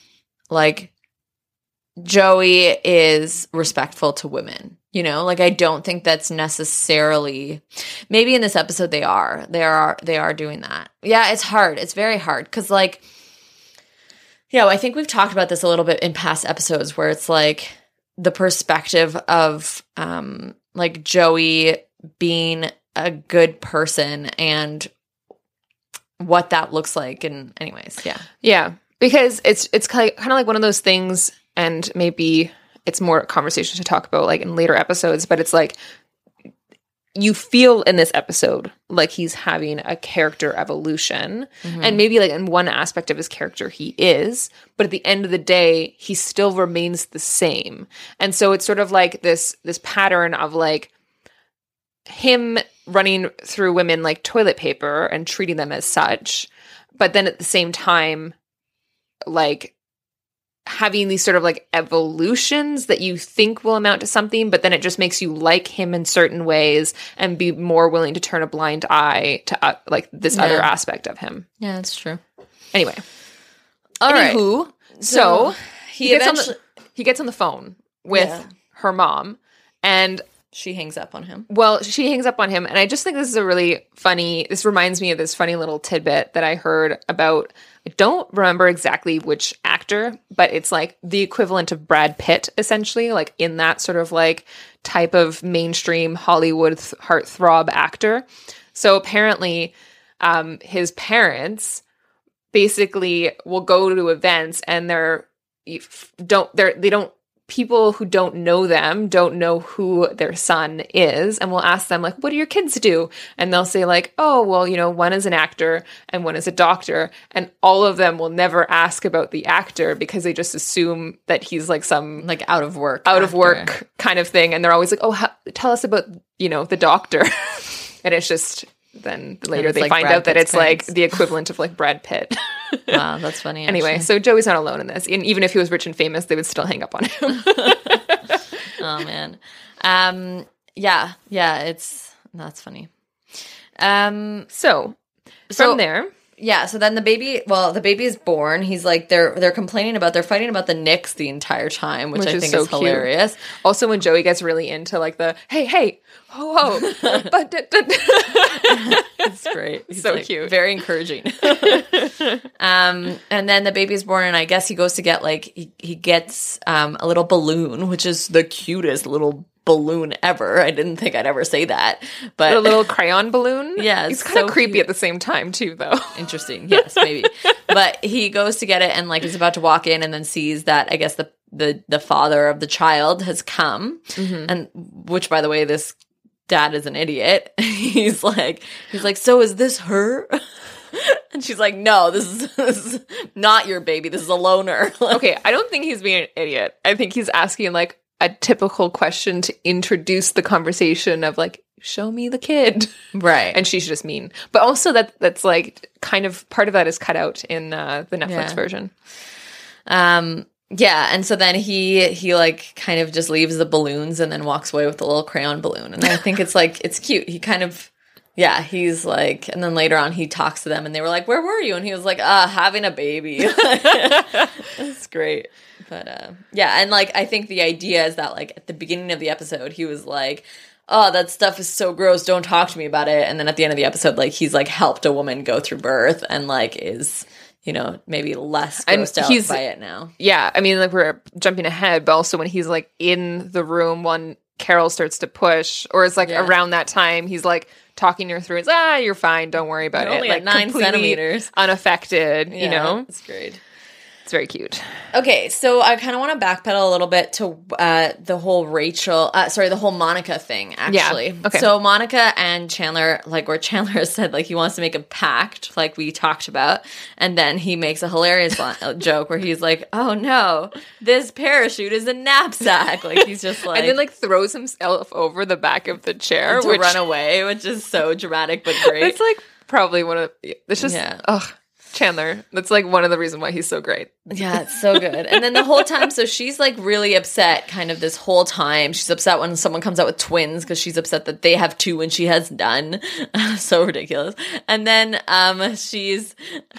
Joey is respectful to women, you know? Like I don't think that's necessarily, maybe in this episode they are doing that. Yeah, it's hard. It's very hard because like, I think we've talked about this a little bit in past episodes where it's like the perspective of like Joey being a good person and what that looks like. And anyways, because it's kind of like one of those things, and maybe it's more conversation to talk about like in later episodes, but it's like you feel in this episode like he's having a character evolution, and maybe like in one aspect of his character he is, but at the end of the day he still remains the same. And so it's sort of like this pattern of like him running through women like toilet paper and treating them as such, but then at the same time like having these sort of like evolutions that you think will amount to something, but then it just makes you like him in certain ways and be more willing to turn a blind eye to like this other aspect of him. Yeah, that's true. Anyway. Anywho, right. So he gets on the phone with her mom, and she hangs up on him. Well, she hangs up on him, and I just think this is a really funny, this reminds me of this funny little tidbit that I heard about, I don't remember exactly which actor, but it's like the equivalent of Brad Pitt, essentially, like in that sort of like type of mainstream Hollywood heartthrob actor. So apparently his parents basically will go to events, and people who don't know them don't know who their son is, and we'll ask them like, what do your kids do? And they'll say like, oh, well, you know, one is an actor and one is a doctor. And all of them will never ask about the actor because they just assume that he's like some like out of work kind of thing. And they're always like, oh, tell us about, you know, the doctor. And it's just, then later they like find out that it's like the equivalent of like Brad Pitt. Wow, that's funny. Anyway, so Joey's not alone in this. And even if he was rich and famous, they would still hang up on him. Oh man. That's funny. So from there, yeah, so then the baby is born. He's like they're fighting about the Knicks the entire time, which I is think so is hilarious. cute. Also, when Joey gets really into like the hey, ho, but It's great. He's so like, cute. Very encouraging. And then the baby's born, and I guess he goes to get like he gets a little balloon, which is the cutest little balloon ever. I didn't think I'd ever say that, but a little crayon balloon. Yeah, it's kind of so creepy cute. at the same time too, though. Interesting. Yes, maybe. But he goes to get it and like is about to walk in and then sees that I guess the father of the child has come, and which by the way, this dad is an idiot. He's like, so is this her? And she's like, no, this is not your baby. This is a loner. Okay, I don't think he's being an idiot. I think he's asking like a typical question to introduce the conversation of like, show me the kid. Right. And she's just mean. But also that's like kind of part of that is cut out in the Netflix version. Yeah, and so then he like kind of just leaves the balloons and then walks away with the little crayon balloon. And I think it's like it's cute. He kind of he's like, and then later on he talks to them and they were like, where were you? And he was like, having a baby. It's great. But and like I think the idea is that like at the beginning of the episode he was like, oh, that stuff is so gross, don't talk to me about it. And then at the end of the episode, like he's like helped a woman go through birth and like is, you know, maybe less grossed out by it now. Yeah, I mean, like we're jumping ahead, but also when he's like in the room when Carol starts to push, or it's like around that time, he's like talking her through. It's you're fine, don't worry about it. Only like at 9 centimeters, unaffected. You know, it's great. It's very cute. Okay, so I kind of want to backpedal a little bit to the whole the whole Monica thing, actually. Yeah. Okay. So Monica and Chandler, like where Chandler said, like he wants to make a pact, like we talked about, and then he makes a hilarious joke where he's like, oh no, this parachute is a knapsack. Like he's just like... And then like throws himself over the back of the chair. To run away, which is so dramatic but great. It's like probably one of... It's just... Ugh. Chandler. That's like one of the reasons why he's so great. Yeah, it's so good. And then the whole time, so she's like really upset kind of this whole time. She's upset when someone comes out with twins because she's upset that they have two and she has none. So ridiculous. And then she's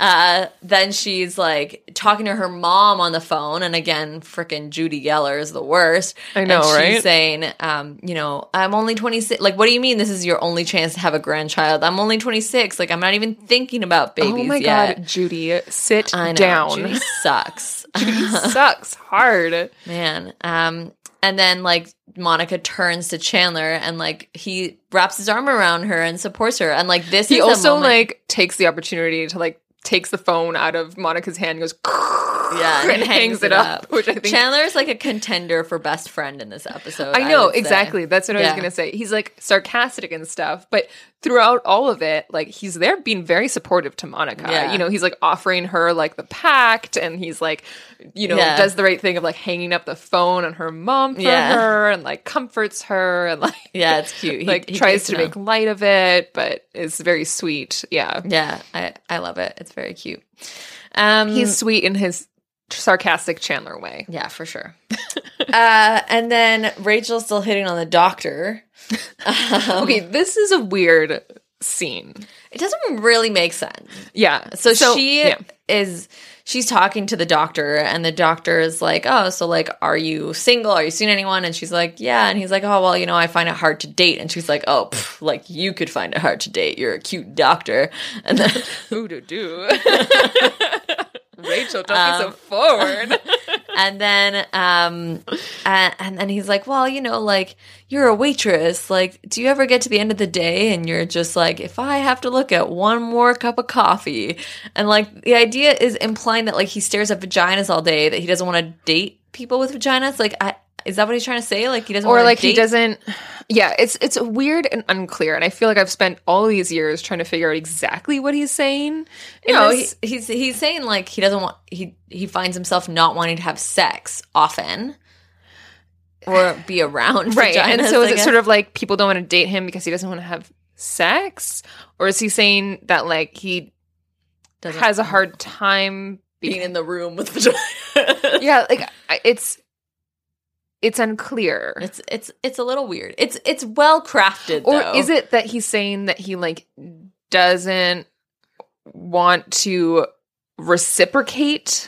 like talking to her mom on the phone. And again, frickin' Judy Geller is the worst. I know, and right? She's saying, you know, I'm only 26. Like, what do you mean this is your only chance to have a grandchild? I'm only 26. Like, I'm not even thinking about babies yet. Oh my God. Judy, sit down. Judy sucks. Judy sucks hard. Man. And then like Monica turns to Chandler and like he wraps his arm around her and supports her. And like this he is also a moment- like takes the opportunity to like takes the phone out of Monica's hand and goes and hangs it up. Which I think Chandler's like a contender for best friend in this episode. I know, would say. exactly. That's what I was going to say. He's like sarcastic and stuff, but throughout all of it, like he's there being very supportive to Monica. Yeah. You know, he's like offering her like the pact and he's like, you know, does the right thing of like hanging up the phone on her mom for her and like comforts her and like it's cute. Like he tries to make light of it, but is very sweet. Yeah. Yeah, I love it. It's very cute. He's sweet in his sarcastic Chandler way. Yeah, for sure. And then Rachel's still hitting on the doctor. Okay, this is a weird scene. It doesn't really make sense. Yeah. So she's talking to the doctor and the doctor is like, oh, so like, are you single? Are you seeing anyone? And she's like, yeah. And he's like, oh, well, you know, I find it hard to date. And she's like, oh, like you could find it hard to date. You're a cute doctor. And then who do? Rachel, don't be so forward. And then he's like, well, you know, like you're a waitress. Like, do you ever get to the end of the day and you're just like, if I have to look at one more cup of coffee, and like the idea is implying that like he stares at vaginas all day, that he doesn't want to date people with vaginas. Like, is that what he's trying to say? Like he doesn't, or like date? He doesn't. Yeah, it's weird and unclear, and I feel like I've spent all these years trying to figure out exactly what he's saying. No, he's saying like he doesn't want he finds himself not wanting to have sex often or be around right. vaginas, And so is it sort of like people don't want to date him because he doesn't want to have sex, or is he saying that like he has a hard time being in the room with vagina? Yeah, like it's unclear. It's a little weird. It's well crafted, or though. is it that he's saying that he like doesn't want to reciprocate.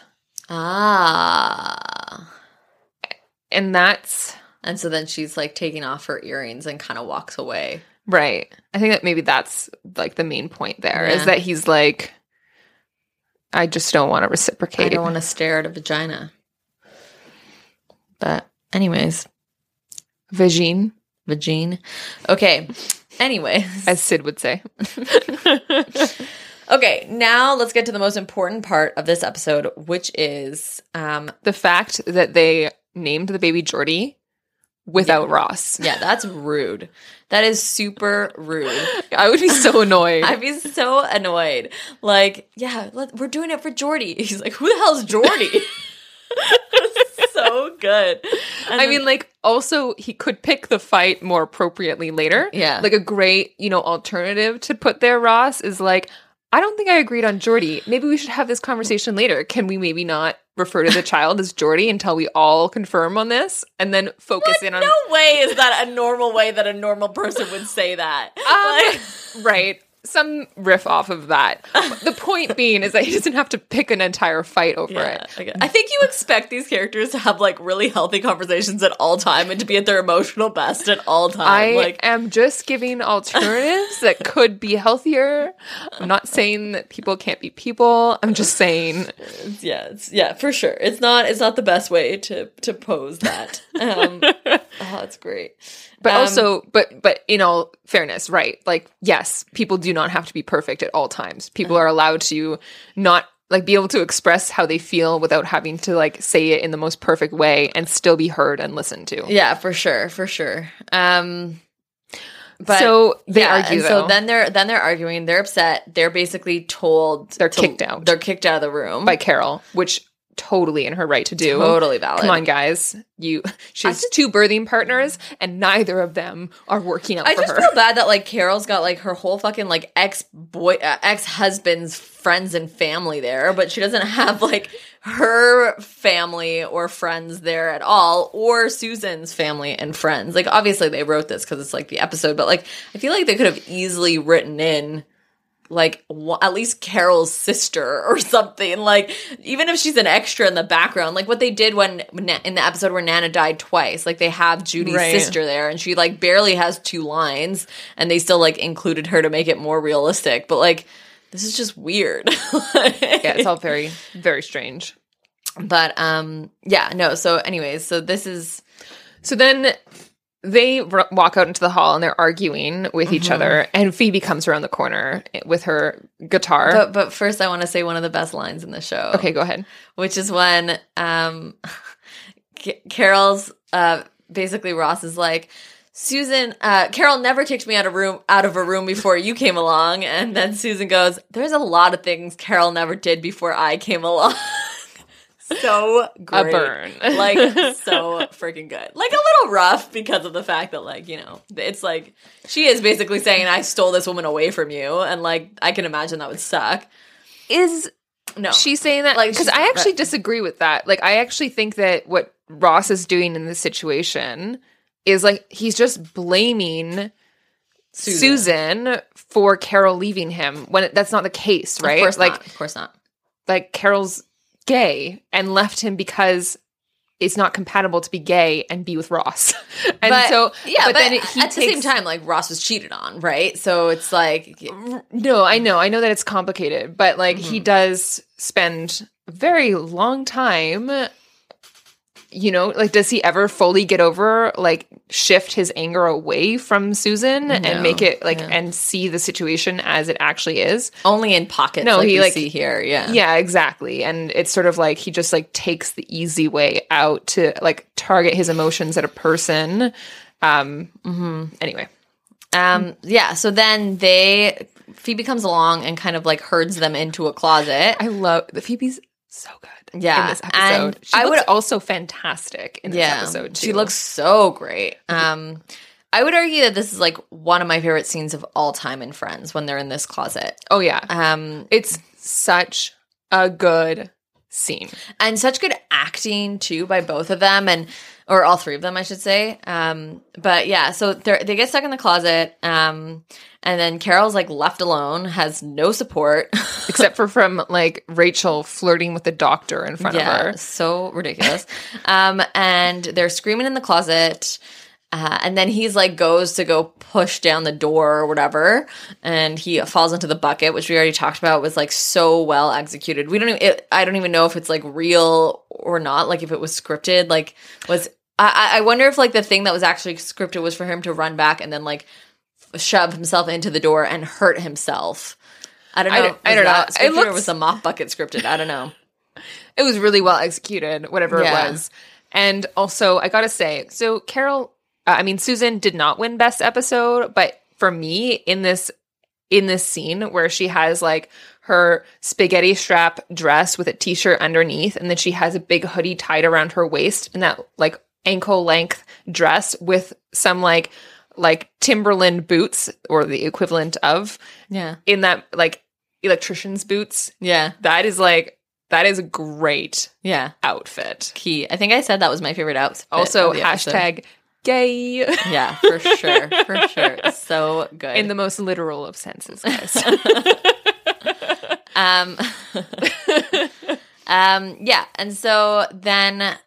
Ah. And that's... And so then she's like taking off her earrings and kind of walks away. Right. I think that maybe that's like the main point there is that he's like, I just don't want to reciprocate. I don't want to stare at a vagina. But anyways. Vagine. Okay. Anyway. As Sid would say. Okay. Now let's get to the most important part of this episode, which is the fact that they named the baby Jordy without Ross. Yeah, that's rude. That is super rude. I would be so annoyed. I'd be so annoyed. Like, yeah, we're doing it for Jordy. He's like, who the hell's Jordy? So good. And I mean, like, also, he could pick the fight more appropriately later. Yeah. Like, a great, alternative to put there, Ross, is like, I don't think I agreed on Jordy. Maybe we should have this conversation later. Can we maybe not refer to the child as Jordy until we all confirm on this and then focus in on... No way is that a normal way that a normal person would say that. Right. Some riff off of that. The point being is that he doesn't have to pick an entire fight over it. Okay. I think you expect these characters to have like really healthy conversations at all time and to be at their emotional best at all time. I am just giving alternatives that could be healthier. I'm not saying that people can't be people. I'm just saying, yeah, for sure. It's not the best way to pose that. That's great. But also, but in all fairness, right? Like, yes, people do not have to be perfect at all times. People are allowed to not like be able to express how they feel without having to like say it in the most perfect way and still be heard and listened to. Yeah, for sure. But so they argue. And so then they're arguing. They're upset. They're basically told kicked out. They're kicked out of the room by Carol, which totally in her right to do. Totally valid. Come on, guys. She has two birthing partners, and neither of them are working out for her. I just feel bad that like Carol's got like her whole fucking like ex-husband's friends and family there, but she doesn't have like her family or friends there at all, or Susan's family and friends. Like obviously they wrote this because it's like the episode, but like I feel like they could have easily written in like at least Carol's sister or something, like even if she's an extra in the background, like what they did when in the episode where Nana died twice, like they have Judy's sister there and she like barely has 2 lines and they still like included her to make it more realistic, but like this is just weird. Yeah, it's all very, very strange. But so anyways, so then they walk out into the hall and they're arguing with each other, and Phoebe comes around the corner with her guitar. But first, I want to say one of the best lines in the show. Okay, go ahead. Which is when Carol's basically Ross is like, Susan, Carol never kicked me out of a room before you came along, and then Susan goes, "There's a lot of things Carol never did before I came along." So great. A burn. Like, so freaking good. Like, a little rough because of the fact that, like, it's like, she is basically saying, I stole this woman away from you, and, like, I can imagine that would suck. No. She's saying that? Like, because I actually disagree with that. Like, I actually think that what Ross is doing in this situation is, like, he's just blaming Susan for Carol leaving him, when that's not the case, right? Of course not. Like, Carol's gay and left him because it's not compatible to be gay and be with Ross. And but then he at the same time, like, Ross was cheated on, right? So it's like... No, I know that it's complicated, but like he does spend a very long time, like, does he ever fully get over, like, shift his anger away from Susan and make it, like, and see the situation as it actually is? Only in pockets, no, like he, we like, see here, yeah. Yeah, exactly. And it's sort of like he just, like, takes the easy way out to, like, target his emotions at a person. Anyway. So then Phoebe comes along and kind of, like, herds them into a closet. I love the Phoebe's so good. Yeah, in this episode. She looks also fantastic in this episode too. She looks so great. I would argue that this is like one of my favorite scenes of all time in Friends when they're in this closet. Oh yeah. It's such a good scene and such good acting too by both of them, or all three of them, I should say. But yeah, so they get stuck in the closet, and then Carol's like left alone, has no support. Except for from like Rachel flirting with the doctor in front of her. So ridiculous. And they're screaming in the closet. And then he's like goes to go push down the door or whatever, and he falls into the bucket, which we already talked about was like so well executed. I don't even know if it's like real or not, like if it was scripted. Like I wonder if like the thing that was actually scripted was for him to run back and then like shove himself into the door and hurt himself. I don't know. I don't know. It looked, or was the mop bucket scripted? I don't know. It was really well executed, whatever it was. And also, I gotta say, so Susan did not win Best Episode, but for me, in this scene where she has like her spaghetti strap dress with a t-shirt underneath, and then she has a big hoodie tied around her waist, and that like ankle length dress with some like Timberland boots or the equivalent of, in that like electrician's boots. Yeah, that is a great outfit. Key. I think I said that was my favorite outfit. Also, hashtag gay. Yeah, for sure. For sure. So good. In the most literal of senses, guys. Yeah. And so then,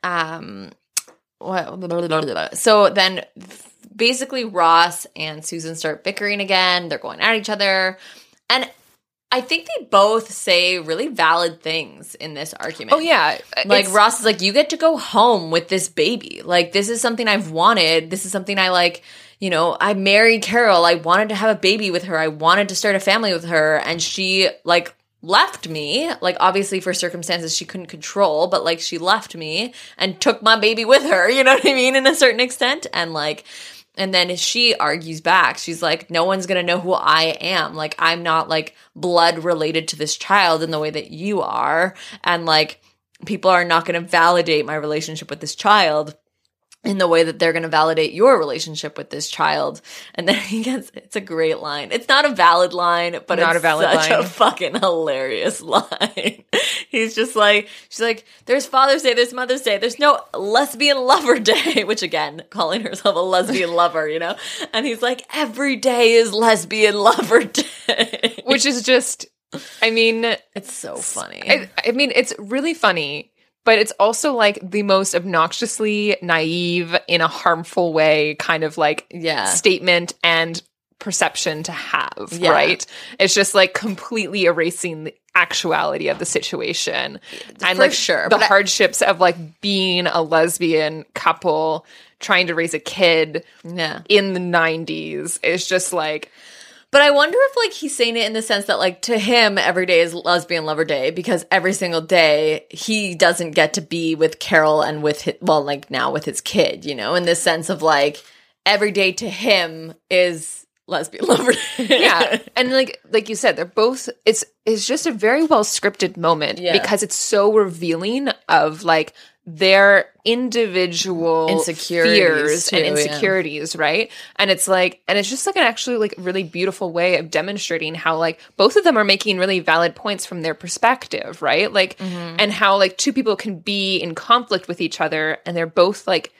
basically Ross and Susan start bickering again. They're going at each other. And I think they both say really valid things in this argument. Oh, yeah. Like, Ross is like, you get to go home with this baby. Like, this is something I've wanted. This is something I like, you know, I married Carol. I wanted to have a baby with her. I wanted to start a family with her. And she, like, left me. Like, obviously for circumstances she couldn't control, but, like, she left me and took my baby with her. You know what I mean? In a certain extent. And, like... And then she argues back. She's like, no one's going to know who I am. Like, I'm not, like, blood related to this child in the way that you are. And, like, people are not going to validate my relationship with this child in the way that they're going to validate your relationship with this child. And then it's a great line. It's not a valid line, but not it's a valid such line. A fucking hilarious line. He's just like, she's like, there's Father's Day, there's Mother's Day, there's no lesbian lover day, which again, calling herself a lesbian lover, you know? And he's like, every day is lesbian lover day. Which is just, I mean... It's so funny. I mean, it's really funny. But it's also like the most obnoxiously naive in a harmful way kind of like statement and perception to have, right? It's just like completely erasing the actuality of the situation. And for like sure. The hardships of like being a lesbian couple trying to raise a kid in the 90s is just like... But I wonder if, like, he's saying it in the sense that, like, to him, every day is lesbian lover day because every single day he doesn't get to be with Carol and with his, well, like, now with his kid, you know, in this sense of, like, every day to him is lesbian lover day. Yeah. And, like you said, they're both, it's just a very well scripted moment because it's so revealing of, like, their individual fears and insecurities, right? And it's like, and it's just like an actually like really beautiful way of demonstrating how like both of them are making really valid points from their perspective, right? Like, and how like two people can be in conflict with each other and they're both like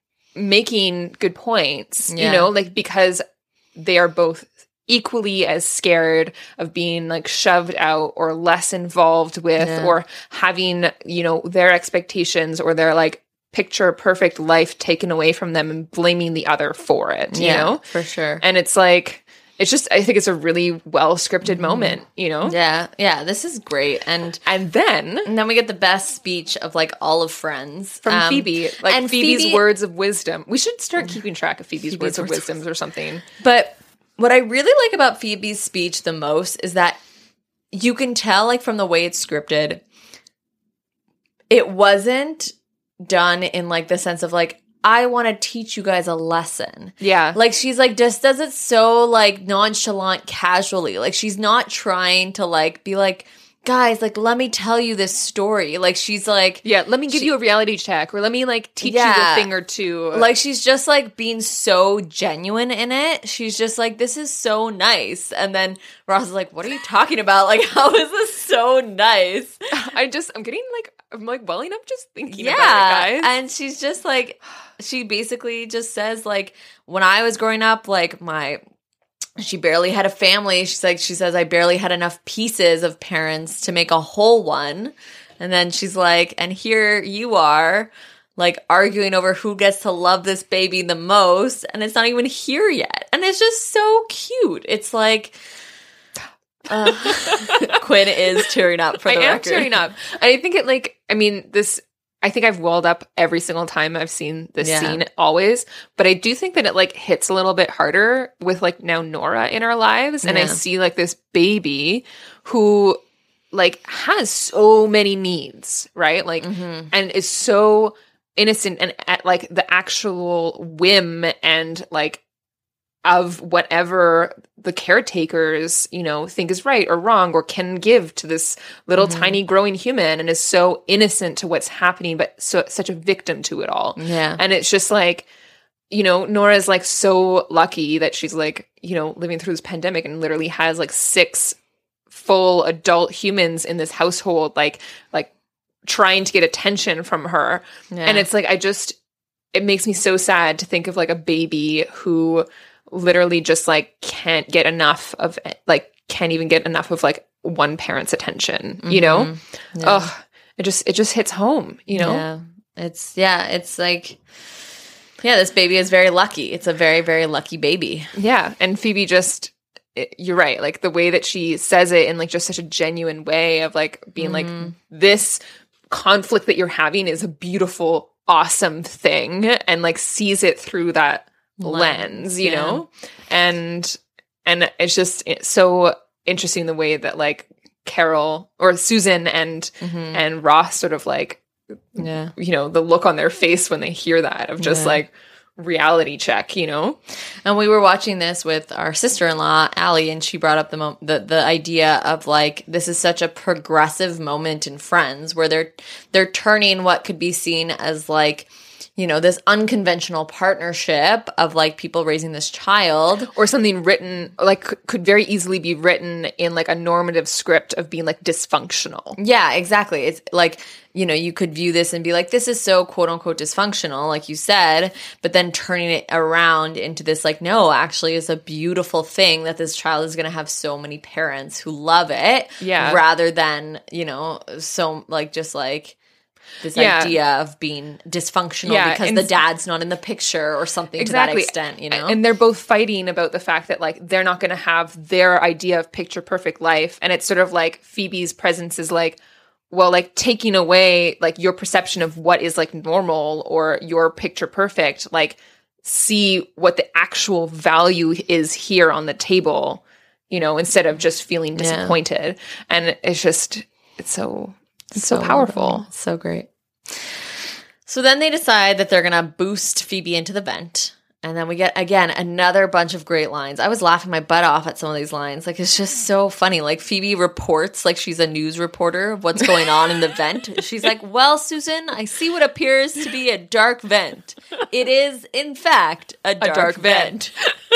making good points, you know, like because they are both equally as scared of being like shoved out or less involved with or having, you know, their expectations or their like picture perfect life taken away from them and blaming the other for it, you know? For sure. And it's like, it's just, I think it's a really well scripted moment, you know? Yeah. Yeah. This is great. And then we get the best speech of like all of Friends from Phoebe, like and Phoebe's words of wisdom. We should start keeping track of Phoebe's words of wisdom or something. But what I really like about Phoebe's speech the most is that you can tell, like, from the way it's scripted, it wasn't done in, like, the sense of, like, I want to teach you guys a lesson. Yeah. Like, she's, like, just does it so, like, nonchalant, casually. Like, she's not trying to, like, be like, guys, like, let me tell you this story. Like, she's like... Yeah, let me give you a reality check, or let me, like, teach you a thing or two. Like, she's just, like, being so genuine in it. She's just like, this is so nice. And then Ross is like, what are you talking about? Like, how is this so nice? I'm getting, like, I'm like welling up just thinking about it, guys. And she's just like, she basically just says like, when I was growing up, like she barely had a family. She says, I barely had enough pieces of parents to make a whole one. And then she's like, and here you are, like arguing over who gets to love this baby the most. And it's not even here yet. And it's just so cute. It's like, Quinn is tearing up for the record. I am tearing up. And I think it like, I mean, I think I've welled up every single time I've seen this scene always, but I do think that it like hits a little bit harder with like now Nora in our lives. And I see like this baby who like has so many needs, right? Like, and is so innocent and at like the actual whim and like of whatever the caretakers, you know, think is right or wrong or can give to this little tiny growing human, and is so innocent to what's happening, but such a victim to it all. Yeah. And it's just like, you know, Nora's like so lucky that she's like, you know, living through this pandemic and literally has like 6 full adult humans in this household, like trying to get attention from her. Yeah. And it's like, it makes me so sad to think of like a baby who literally just like can't get enough of like can't even get enough of like one parent's attention, you know? Yeah. Oh, it just hits home, you know? Yeah. It's like, yeah, this baby is very lucky. It's a very, very lucky baby. Yeah. And Phoebe just, you're right. Like the way that she says it in like just such a genuine way of like being like, this conflict that you're having is a beautiful, awesome thing, and like sees it through that lens, you know? And it's just so interesting the way that like Carol or Susan and Ross sort of like, you know, the look on their face when they hear that of just like reality check, you know? And we were watching this with our sister-in-law, Allie, and she brought up the idea of like, this is such a progressive moment in Friends where they're turning what could be seen as like, you know, this unconventional partnership of like people raising this child, or something written like could very easily be written in like a normative script of being like dysfunctional. Yeah, exactly. It's like, you know, you could view this and be like, this is so quote unquote dysfunctional, like you said, but then turning it around into this like, no, actually it's a beautiful thing that this child is going to have so many parents who love it. Yeah. Rather than, you know, so like just like this idea of being dysfunctional because the dad's not in the picture or something to that extent, you know? And they're both fighting about the fact that like they're not going to have their idea of picture perfect life. And it's sort of like Phoebe's presence is like, well, like taking away like your perception of what is like normal or your picture perfect, like see what the actual value is here on the table, you know, instead of just feeling disappointed. And it's so powerful. It's so great. So then they decide that they're going to boost Phoebe into the vent. And then we get, again, another bunch of great lines. I was laughing my butt off at some of these lines. Like, it's just so funny. Like, Phoebe reports like she's a news reporter of what's going on in the vent. She's like, well, Susan, I see what appears to be a dark vent. It is, in fact, a dark vent.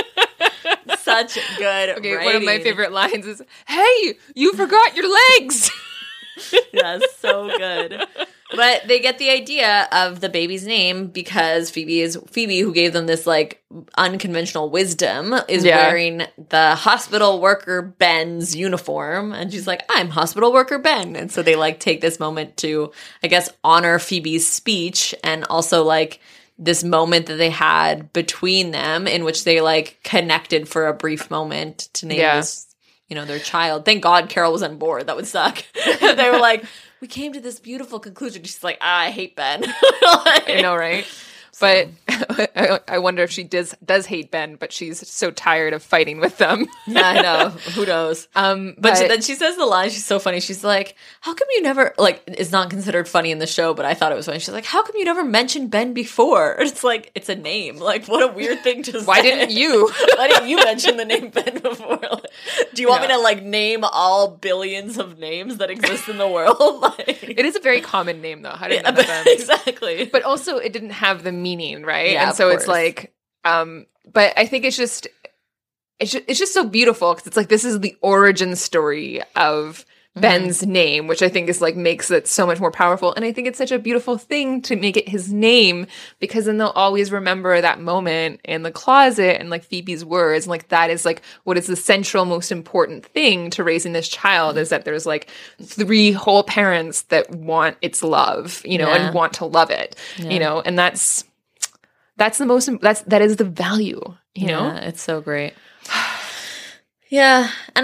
Such good writing. One of my favorite lines is, hey, you forgot your legs. Yeah, so good. But they get the idea of the baby's name because Phoebe, who gave them this like unconventional wisdom, is wearing the hospital worker Ben's uniform, and she's like, I'm hospital worker Ben. And so they like take this moment to, I guess, honor Phoebe's speech, and also like this moment that they had between them in which they like connected for a brief moment to name this, you know, their child. Thank God Carol was on board. That would suck. They were like, we came to this beautiful conclusion. She's like, I hate Ben. I know, right? But I wonder if she does hate Ben, but she's so tired of fighting with them. Yeah, I know. Who knows? But then she says the line. She's so funny. She's like, how come you never, like, it's not considered funny in the show, but I thought it was funny. She's like, how come you never mentioned Ben before? It's like, it's a name. Like, what a weird thing to say. Why didn't you? Why didn't you mention the name Ben before? Like, do you want me to, like, name all billions of names that exist in the world? Like, it is a very common name, though. How did none of them? Exactly. But also, it didn't have the meaning, right? Yeah, and so it's like, but I think it's just so beautiful because it's like, this is the origin story of Ben's name, which I think is like makes it so much more powerful. And I think it's such a beautiful thing to make it his name, because then they'll always remember that moment in the closet and like Phoebe's words. And like that is like what is the central most important thing to raising this child, is that there's like 3 whole parents that want its love, you know, and want to love it, you know, and that is the value, you know? It's so great. And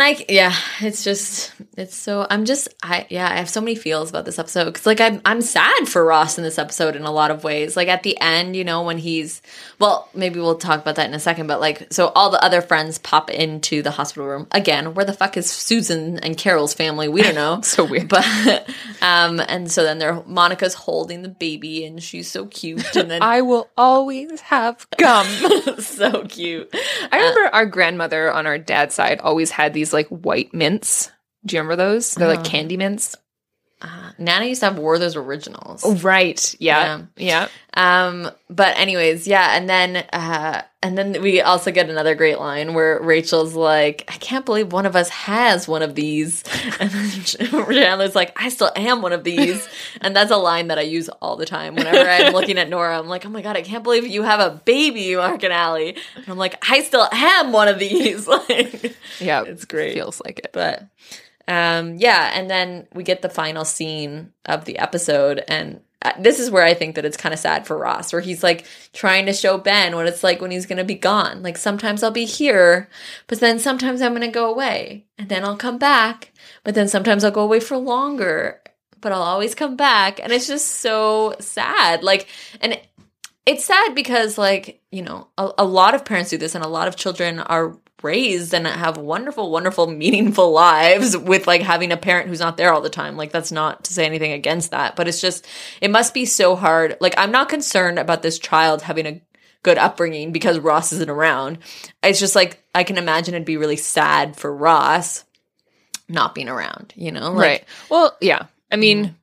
I have so many feels about this episode, because like I'm sad for Ross in this episode in a lot of ways. Like at the end, you know, when maybe we'll talk about that in a second, but like, so all the other friends pop into the hospital room again. Where the fuck is Susan and Carol's family? We don't know. So weird. But and so then Monica's holding the baby and she's so cute, and then I will always have gum. So cute. I remember our grandmother on our dad's side always had these like white mints. Do you remember those? They're like candy mints. Nana used to have Werther's Originals. Oh, right. Yeah. But anyways, and then we also get another great line where Rachel's like, I can't believe one of us has one of these. And then Chandler's like, I still am one of these. And that's a line that I use all the time. Whenever I'm looking at Nora, I'm like, oh my God, I can't believe you have a baby, Mark and Allie. And I'm like, I still am one of these. Like, yeah. It's great. Feels like it. But and then we get the final scene of the episode, and this is where I think that it's kind of sad for Ross, where he's like trying to show Ben what it's like when he's going to be gone. Like, sometimes I'll be here, but then sometimes I'm going to go away, and then I'll come back, but then sometimes I'll go away for longer, but I'll always come back. And it's just so sad. Like, and it's sad because, like, you know, a lot of parents do this, and a lot of children are raised and have wonderful, wonderful, meaningful lives with like having a parent who's not there all the time. Like, that's not to say anything against that, but it's just, it must be so hard. Like, I'm not concerned about this child having a good upbringing because Ross isn't around. It's just like, I can imagine it'd be really sad for Ross not being around, you know? Like, right. Well, yeah. I mean,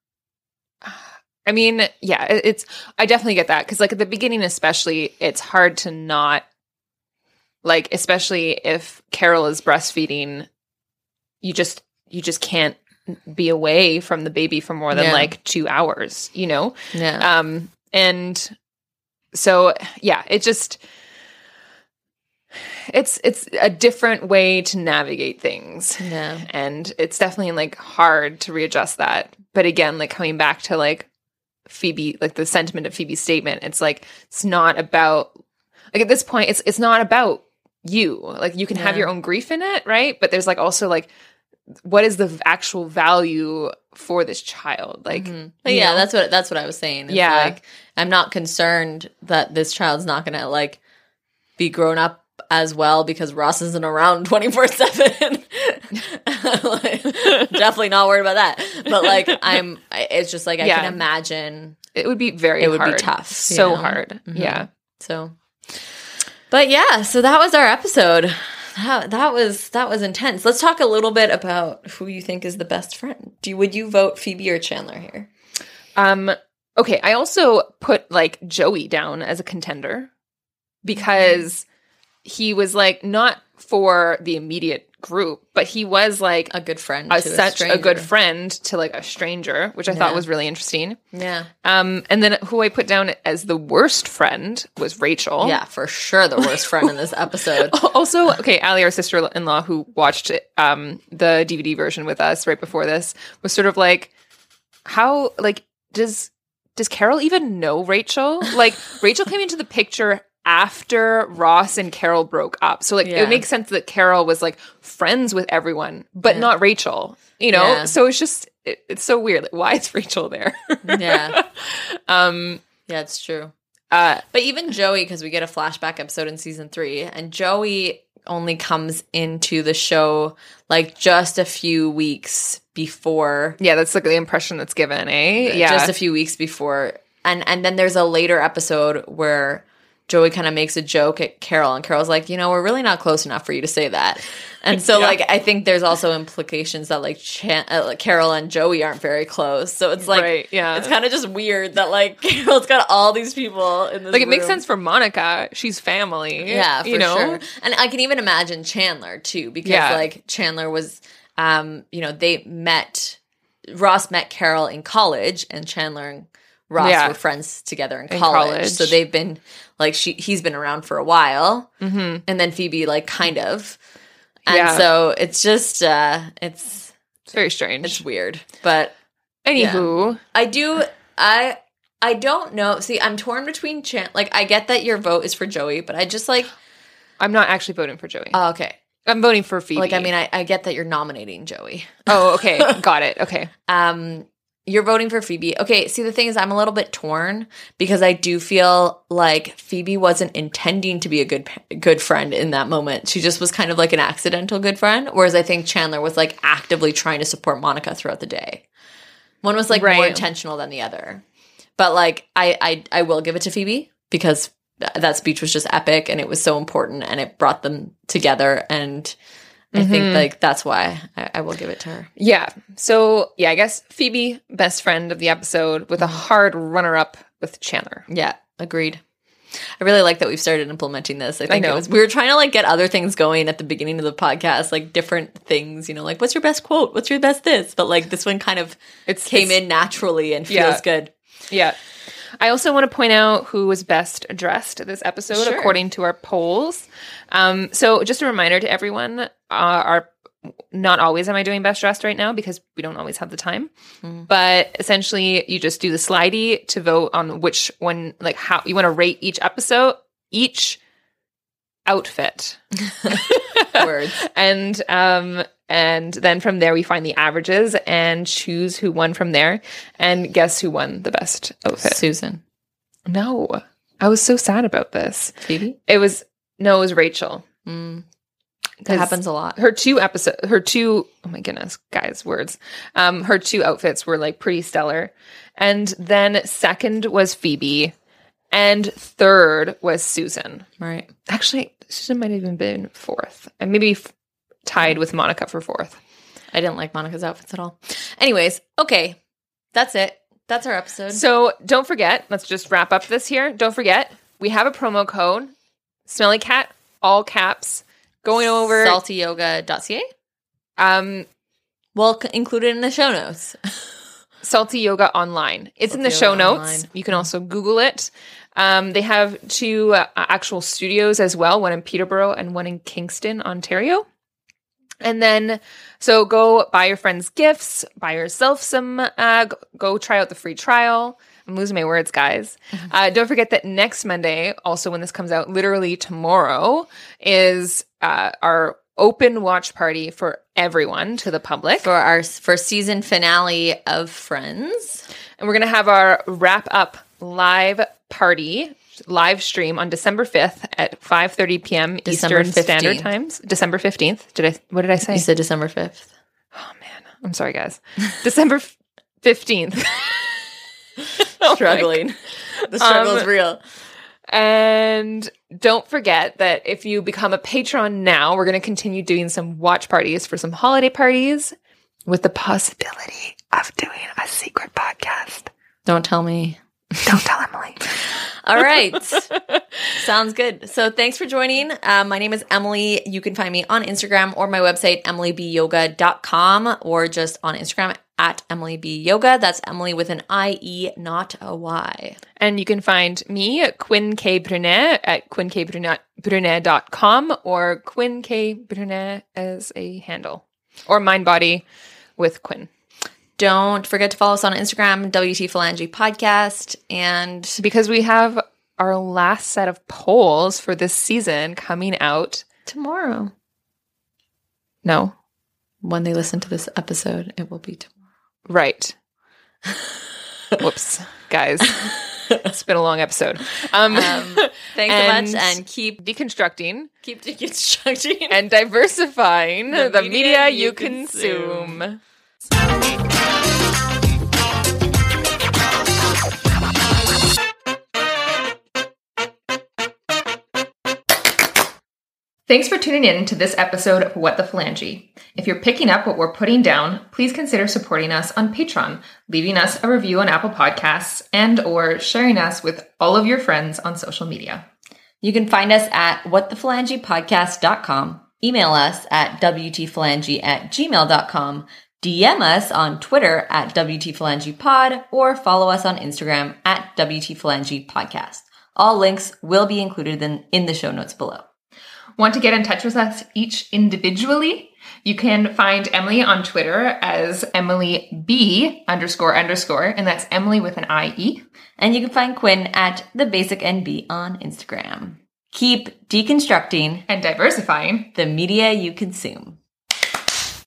yeah, I definitely get that. Cause like at the beginning, especially, it's hard to not, like, especially if Carol is breastfeeding, you just can't be away from the baby for more than like 2 hours, you know? Yeah. And so, yeah, it's a different way to navigate things. Yeah. And it's definitely like hard to readjust that. But again, like coming back to like Phoebe, like the sentiment of Phoebe's statement, it's like, it's not about, like at this point, it's not about you. Like, you can have your own grief in it, right? But there's like also like, what is the actual value for this child? Like, yeah, that's what I was saying. It's like, I'm not concerned that this child's not gonna like be grown up as well because Ross isn't around 24/7. Like, definitely not worried about that. But like, it's just like, I can imagine it would be hard. Would be tough. So hard. Mm-hmm. Yeah. So, but yeah, so that was our episode. That was intense. Let's talk a little bit about who you think is the best friend. Would you vote Phoebe or Chandler here? Okay, I also put like Joey down as a contender because he was like not for the immediate group, but he was like a good friend, such a good friend to like a stranger, which I thought was really interesting. Yeah. And then who I put down as the worst friend was Rachel. Yeah, for sure, the worst friend in this episode. Also, okay, Allie, our sister-in-law, who watched the DVD version with us right before this, was sort of like, how, like, does Carol even know Rachel? Like, Rachel came into the picture after Ross and Carol broke up. So, like, it makes sense that Carol was, like, friends with everyone, but not Rachel, you know? Yeah. So it's just, it's so weird. Like, why is Rachel there? Yeah, it's true. But even Joey, because we get a flashback episode in season 3, and Joey only comes into the show, like, just a few weeks before. Yeah, that's, like, the impression that's given, eh? Yeah. Just a few weeks before. And then there's a later episode where Joey kind of makes a joke at Carol, and Carol's like, you know, we're really not close enough for you to say that. And so, like, I think there's also implications that, like, Carol and Joey aren't very close. So it's like, it's kind of just weird that, like, Carol's got all these people in this Like, it room. makes sense for Monica. She's family. Yeah, for you know? sure. And I can even imagine Chandler, too, because, like, Chandler was Ross met Carol in college, and Chandler and Ross were friends together in college. So they've been like, he's been around for a while, and then Phoebe like kind of, and so it's just it's very strange. It's weird, but anywho, I don't know. See, I'm torn between like I get that your vote is for Joey, but I just like I'm not actually voting for Joey. Oh, okay. I'm voting for Phoebe. Like, I mean, I get that you're nominating Joey. Oh, okay. Got it. Okay. You're voting for Phoebe. Okay, see, the thing is, I'm a little bit torn because I do feel like Phoebe wasn't intending to be a good friend in that moment. She just was kind of like an accidental good friend, whereas I think Chandler was like actively trying to support Monica throughout the day. One was like more intentional than the other. But like, I will give it to Phoebe because that speech was just epic and it was so important and it brought them together, and I think like that's why I will give it to her. Yeah. So yeah, I guess Phoebe, best friend of the episode, with a hard runner-up with Chandler. Yeah, agreed. I really like that we've started implementing this. I think we were trying to like get other things going at the beginning of the podcast, like different things, like what's your best quote? What's your best this? But like this one kind of came in naturally and feels good. Yeah. I also want to point out who was best dressed this episode according to our polls. So just a reminder to everyone, not always am I doing best dressed right now because we don't always have the time. But essentially you just do the slidey to vote on which one, like how you want to rate each outfit. Words. And then from there we find the averages and choose who won from there. And guess who won the best outfit? Susan. No. I was so sad about this. Phoebe? It was Rachel. That happens a lot. Her two, oh my goodness, guys, words. Her two outfits were like pretty stellar. And then second was Phoebe. And third was Susan. Right. Actually, Susan might have even been fourth. And maybe tied with Monica for fourth. I didn't like Monica's outfits at all. Anyways, okay. That's it. That's our episode. So don't forget, let's just wrap up this here. Don't forget, we have a promo code, Smelly Cat, all caps, going over saltyyoga.ca. We'll include it in the show notes. Salty Yoga Online. It's in the show notes. Online. You can also Google it. They have two actual studios as well, one in Peterborough and one in Kingston, Ontario. And then, so go buy your friends gifts, buy yourself some, go try out the free trial. I'm losing my words, guys. Don't forget that next Monday, also when this comes out, literally tomorrow, is our open watch party for everyone, to the public. For season finale of Friends. And we're going to have our wrap-up live stream on December 5th at 5:30 p.m. Eastern Standard Times. December 15th. What did I say? You said December 5th. Oh, man. I'm sorry, guys. December 15th. Struggling. The struggle is real. And don't forget that if you become a patron now, we're going to continue doing some watch parties for some holiday parties with the possibility of doing a secret podcast. Don't tell me. Don't tell Emily. All right. Sounds good. So thanks for joining. My name is Emily. You can find me on Instagram or my website, emilybyoga.com, or just on Instagram at EmilyBYoga. That's Emily with an I-E, not a Y. And you can find me, Quinn K. Brunet, at quinnkbrunet.com, or Quinn K. Brunet as a handle, or MindBody with Quinn. Don't forget to follow us on Instagram, WT Phalange Podcast. And because we have our last set of polls for this season coming out tomorrow. No. When they listen to this episode, it will be tomorrow. Right. Whoops, guys. It's been a long episode. Thanks so much, and keep deconstructing. Keep deconstructing. And diversifying the media you consume. Thanks for tuning in to this episode of What the Phalange. If you're picking up what we're putting down, please consider supporting us on Patreon, leaving us a review on Apple Podcasts, and or sharing us with all of your friends on social media. You can find us at whatthephalangepodcast.com. Email us at wtphalange@gmail.com. DM us on Twitter at WTPhalangepod or follow us on Instagram at WTPhalangepodcast. All links will be included in the show notes below. Want to get in touch with us each individually? You can find Emily on Twitter as EmilyB__, and that's Emily with an IE. And you can find Quinn at TheBasicNB on Instagram. Keep deconstructing and diversifying the media you consume.